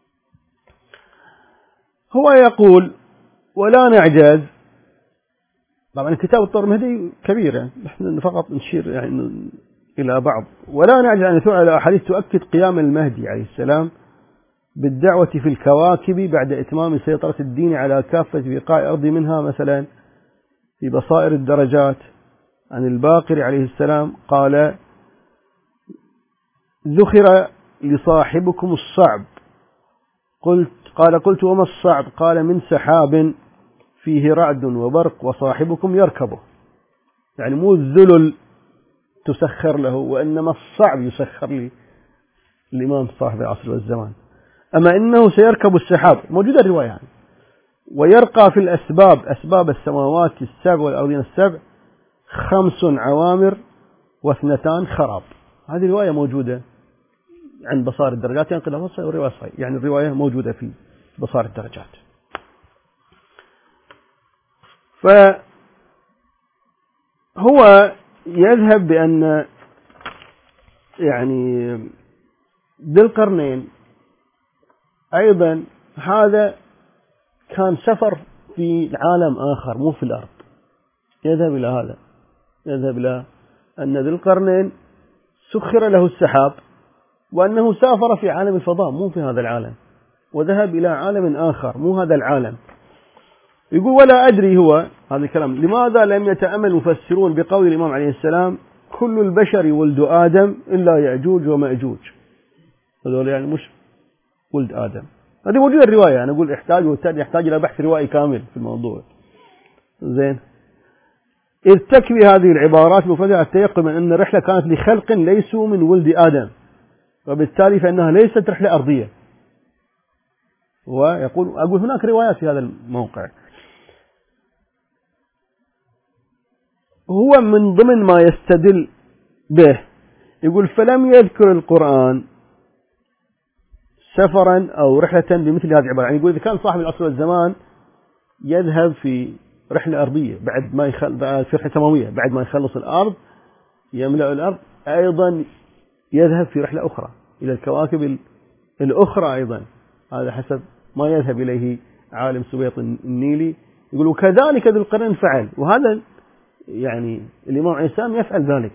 هو يقول ولا نعجز، طبعا كتاب الطور المهدي كبير، يعني نحن فقط نشير يعني إلى بعض. ولا نعجز أن نثور على أحاديث تؤكد قيام المهدي عليه السلام بالدعوة في الكواكب بعد إتمام سيطرة الدين على كافة بقاع الأرض، منها مثلا في بصائر الدرجات عن الباقر عليه السلام قال ذخر لصاحبكم الصعب، قلت وما الصعب؟ قال من سحاب فيه رعد وبرق وصاحبكم يركبه، يعني مو الذلل تسخر له، وإنما الصعب يسخر للإمام صاحب العصر والزمان. أما إنه سيركب السحاب، موجودة الرواية يعني، ويرقى في الأسباب، أسباب السماوات السبع والأرضين السبع 5 عوامر و2 خراب. هذه الرواية موجودة عند بصائر الدرجات، ينقلها الرواية صحيح، يعني الرواية موجودة في بصائر الدرجات. فهو يذهب بأن يعني ذي القرنين أيضا هذا كان سفر في عالم آخر مو في الأرض، يذهب إلى هذا، يذهب إلى أن ذي القرنين سخر له السحاب، وأنه سافر في عالم الفضاء مو في هذا العالم، وذهب إلى عالم آخر مو هذا العالم. يقول ولا أدري، هو هذا الكلام، لماذا لم يتأمل المفسرون بقول الإمام عليه السلام كل البشر ولد آدم إلا يأجوج ومأجوج، هذول يعني مش ولد آدم. هذه موجودة الرواية، أنا أقول يحتاج إلى بحث روائي كامل في الموضوع. زين. إذ تكفي هذه العبارات مفردة على التيقن من أن الرحلة كانت لخلق ليسوا من ولد آدم، وبالتالي فإنها ليست رحلة أرضية. أقول هناك روايات في هذا الموقع. هو من ضمن ما يستدل به يقول فلم يذكر القرآن سفرا أو رحلة بمثل هذه العبارة، يعني يقول إذا كان صاحب العصر والزمان يذهب في رحلة أرضية بعد ما في رحلة سماوية بعد ما يخلص الأرض يملأ الأرض، أيضا يذهب في رحلة أخرى إلى الكواكب الأخرى أيضا، هذا حسب ما يذهب إليه عالم سبيط النيلي. يقول وكذلك ذو القرنين فعل، وهذا يعني الإمام عليه السلام يفعل ذلك.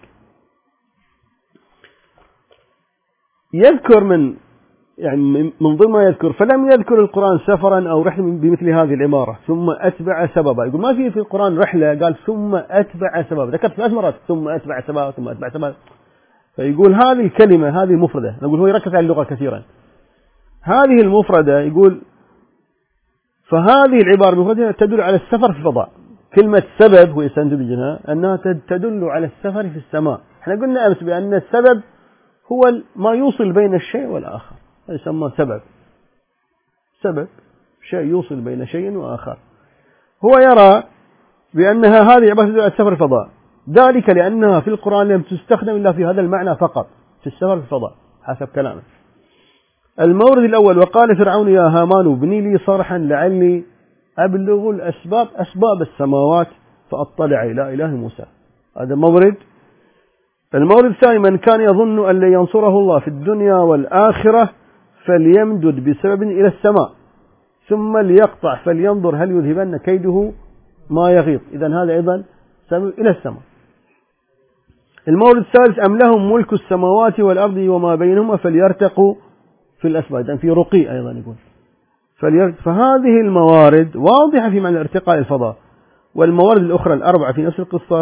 يذكر من ضمن ما يذكر فلم يذكر القرآن سفرا أو رحلة بمثل هذه العبارة ثم أتبع سببا. يقول ما في القرآن رحلة قال ثم أتبع سببا، ذكرت 3 مرات ثم أتبع سببا ثم أتبع سببا. فيقول هذه الكلمة هذه مفردة، نقول هو يركز على اللغة كثيرا، هذه المفردة يقول فهذه العبارة المفردة تدل على السفر في الفضاء. كلمة سبب هو يستنتج أنها تدل على السفر في السماء. احنا قلنا أمس بأن السبب هو ما يوصل بين الشيء والآخر، يسمى سبب شيء يوصل بين شيء وآخر. هو يرى بأنها هذه عبارة تدل على السفر في الفضاء، ذلك لأنها في القرآن لم تستخدم إلا في هذا المعنى فقط، في السفر في الفضاء حسب كلامه. المورد الأول: وقال فرعون يا هامان ابني لي صرحا لعلي أبلغ أسباب السماوات فأطلع إلى إله موسى. هذا مورد. المورد الثاني: من كان يظن أن لن ينصره الله في الدنيا والآخرة فليمدد بسبب إلى السماء ثم ليقطع فلينظر هل يذهبن كيده ما يغيظ. إذن هذا أيضا سبب إلى السماء. المورد الثالث: أم لهم ملك السماوات والأرض وما بينهما فليرتقوا في الأسباب. إذن في رقي أيضا يقول فهذه الموارد واضحة في معنى ارتقاء الفضاء. والموارد الأخرى الأربعة في نفس القصة،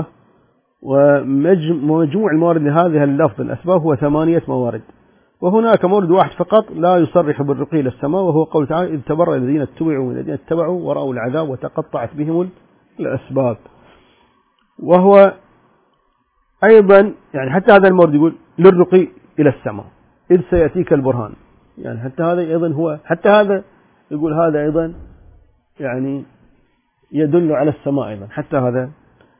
ومجموع الموارد لهذه اللفظ الأسباب هو 8 موارد. وهناك مورد واحد فقط لا يصرح بالرقي إلى السماء، وهو قول تعالى: إذ تبرأ الذين اتبعوا من الذين اتبعوا ورأوا العذاب وتقطعت بهم الأسباب. وهو أيضا يعني حتى هذا المورد يقول للرقي إلى السماء إذ سيأتيك البرهان. يعني حتى هذا أيضا هو حتى هذا يقول هذا أيضا يعني يدل على السماء أيضا حتى هذا.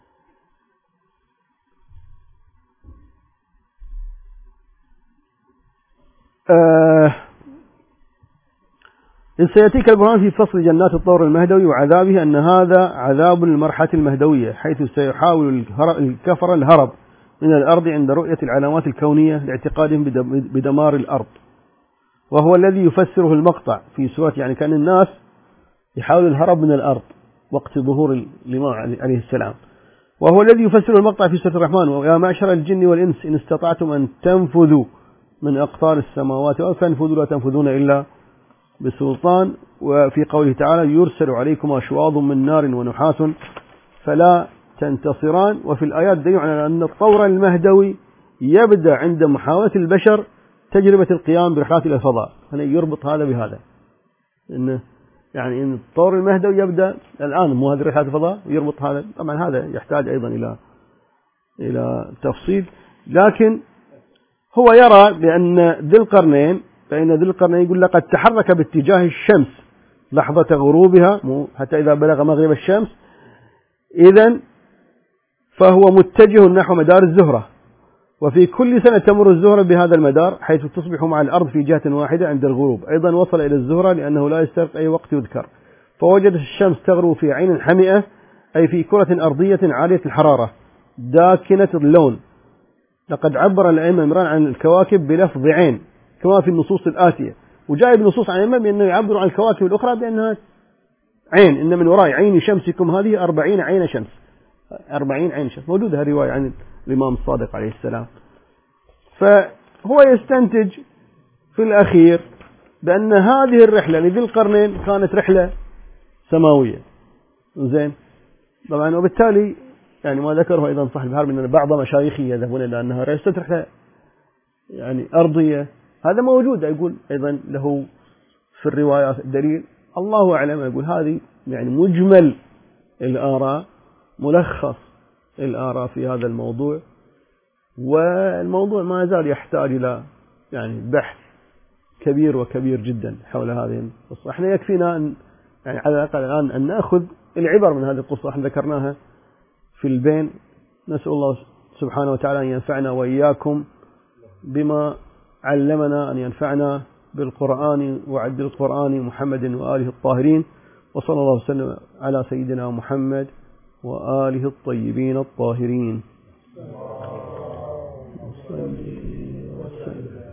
إذ سيأتيك البرهان في فصل جنات الطور المهدوي وعذابه أن هذا عذاب المرحلة المهدوية، حيث سيحاول الكفر الهرب من الأرض عند رؤية العلامات الكونية لاعتقادهم بدمار الأرض. وهو الذي يفسره المقطع في سورة يعني كان الناس يحاول الهرب من الأرض وقت ظهور الإمام عليه السلام. وهو الذي يفسر المقطع في سورة الرحمن: ويا معشر الجن والإنس إن استطعتم أن تنفذوا من أقطار السماوات أو تنفذوا لا تنفذون إلا بسلطان. وفي قوله تعالى: يرسل عليكم شواظ من نار ونحاس فلا تنتصران. وفي الآيات دليل على أن الطور المهدوي يبدأ عند محاولة البشر تجربة القيام برحلات إلى الفضاء. هنا يربط هذا بهذا، إنه يعني إن الطور المهدوي يبدأ الآن مو هذه رحلات الفضاء، ويربط هذا. طبعا هذا يحتاج أيضا إلى تفصيل، لكن هو يرى بأن ذي القرنين يقول لقد تحرك باتجاه الشمس لحظة غروبها حتى إذا بلغ مغرب الشمس إذن فهو متجه نحو مدار الزهرة. وفي كل سنة تمر الزهرة بهذا المدار حيث تصبح مع الأرض في جهة واحدة عند الغروب. أيضا وصل إلى الزهرة لأنه لا يستغرق أي وقت يذكر، فوجد الشمس تغرب في عين حمئة، أي في كرة أرضية عالية الحرارة داكنة اللون. لقد عبر الأئمة مران عن الكواكب بلفظ عين كما في النصوص الآتية، وجاء بنصوص عن الأئمة بأنه يعبر عن الكواكب الأخرى بأنها عين، إن من وراء عين شمسكم هذه 40 عين شمس. 40 عين شمس موجودة رواية عن الإمام الصادق عليه السلام. فهو يستنتج في الأخير بأن هذه الرحلة لذي القرنين كانت رحلة سماوية. زين طبعا، وبالتالي يعني ما ذكره أيضا صاحب البحر من بعض مشايخه يذهبون إلى أنها ليست رحلة يعني أرضية. هذا موجود يقول أيضا له في الروايات دليل، الله أعلم. يقول هذه يعني مجمل الآراء، ملخص الآراء في هذا الموضوع، والموضوع ما زال يحتاج إلى يعني بحث كبير وكبير جدا حول هذه القصة. احنا يكفينا أن يعني على الأقل الآن أن نأخذ العبر من هذه القصة احنا ذكرناها في البين. نسأل الله سبحانه وتعالى أن ينفعنا وإياكم بما علمنا، أن ينفعنا بالقرآن وعد القرآن محمد وآله الطاهرين، وصلى الله وسلم على سيدنا محمد وآله الطيبين الطاهرين.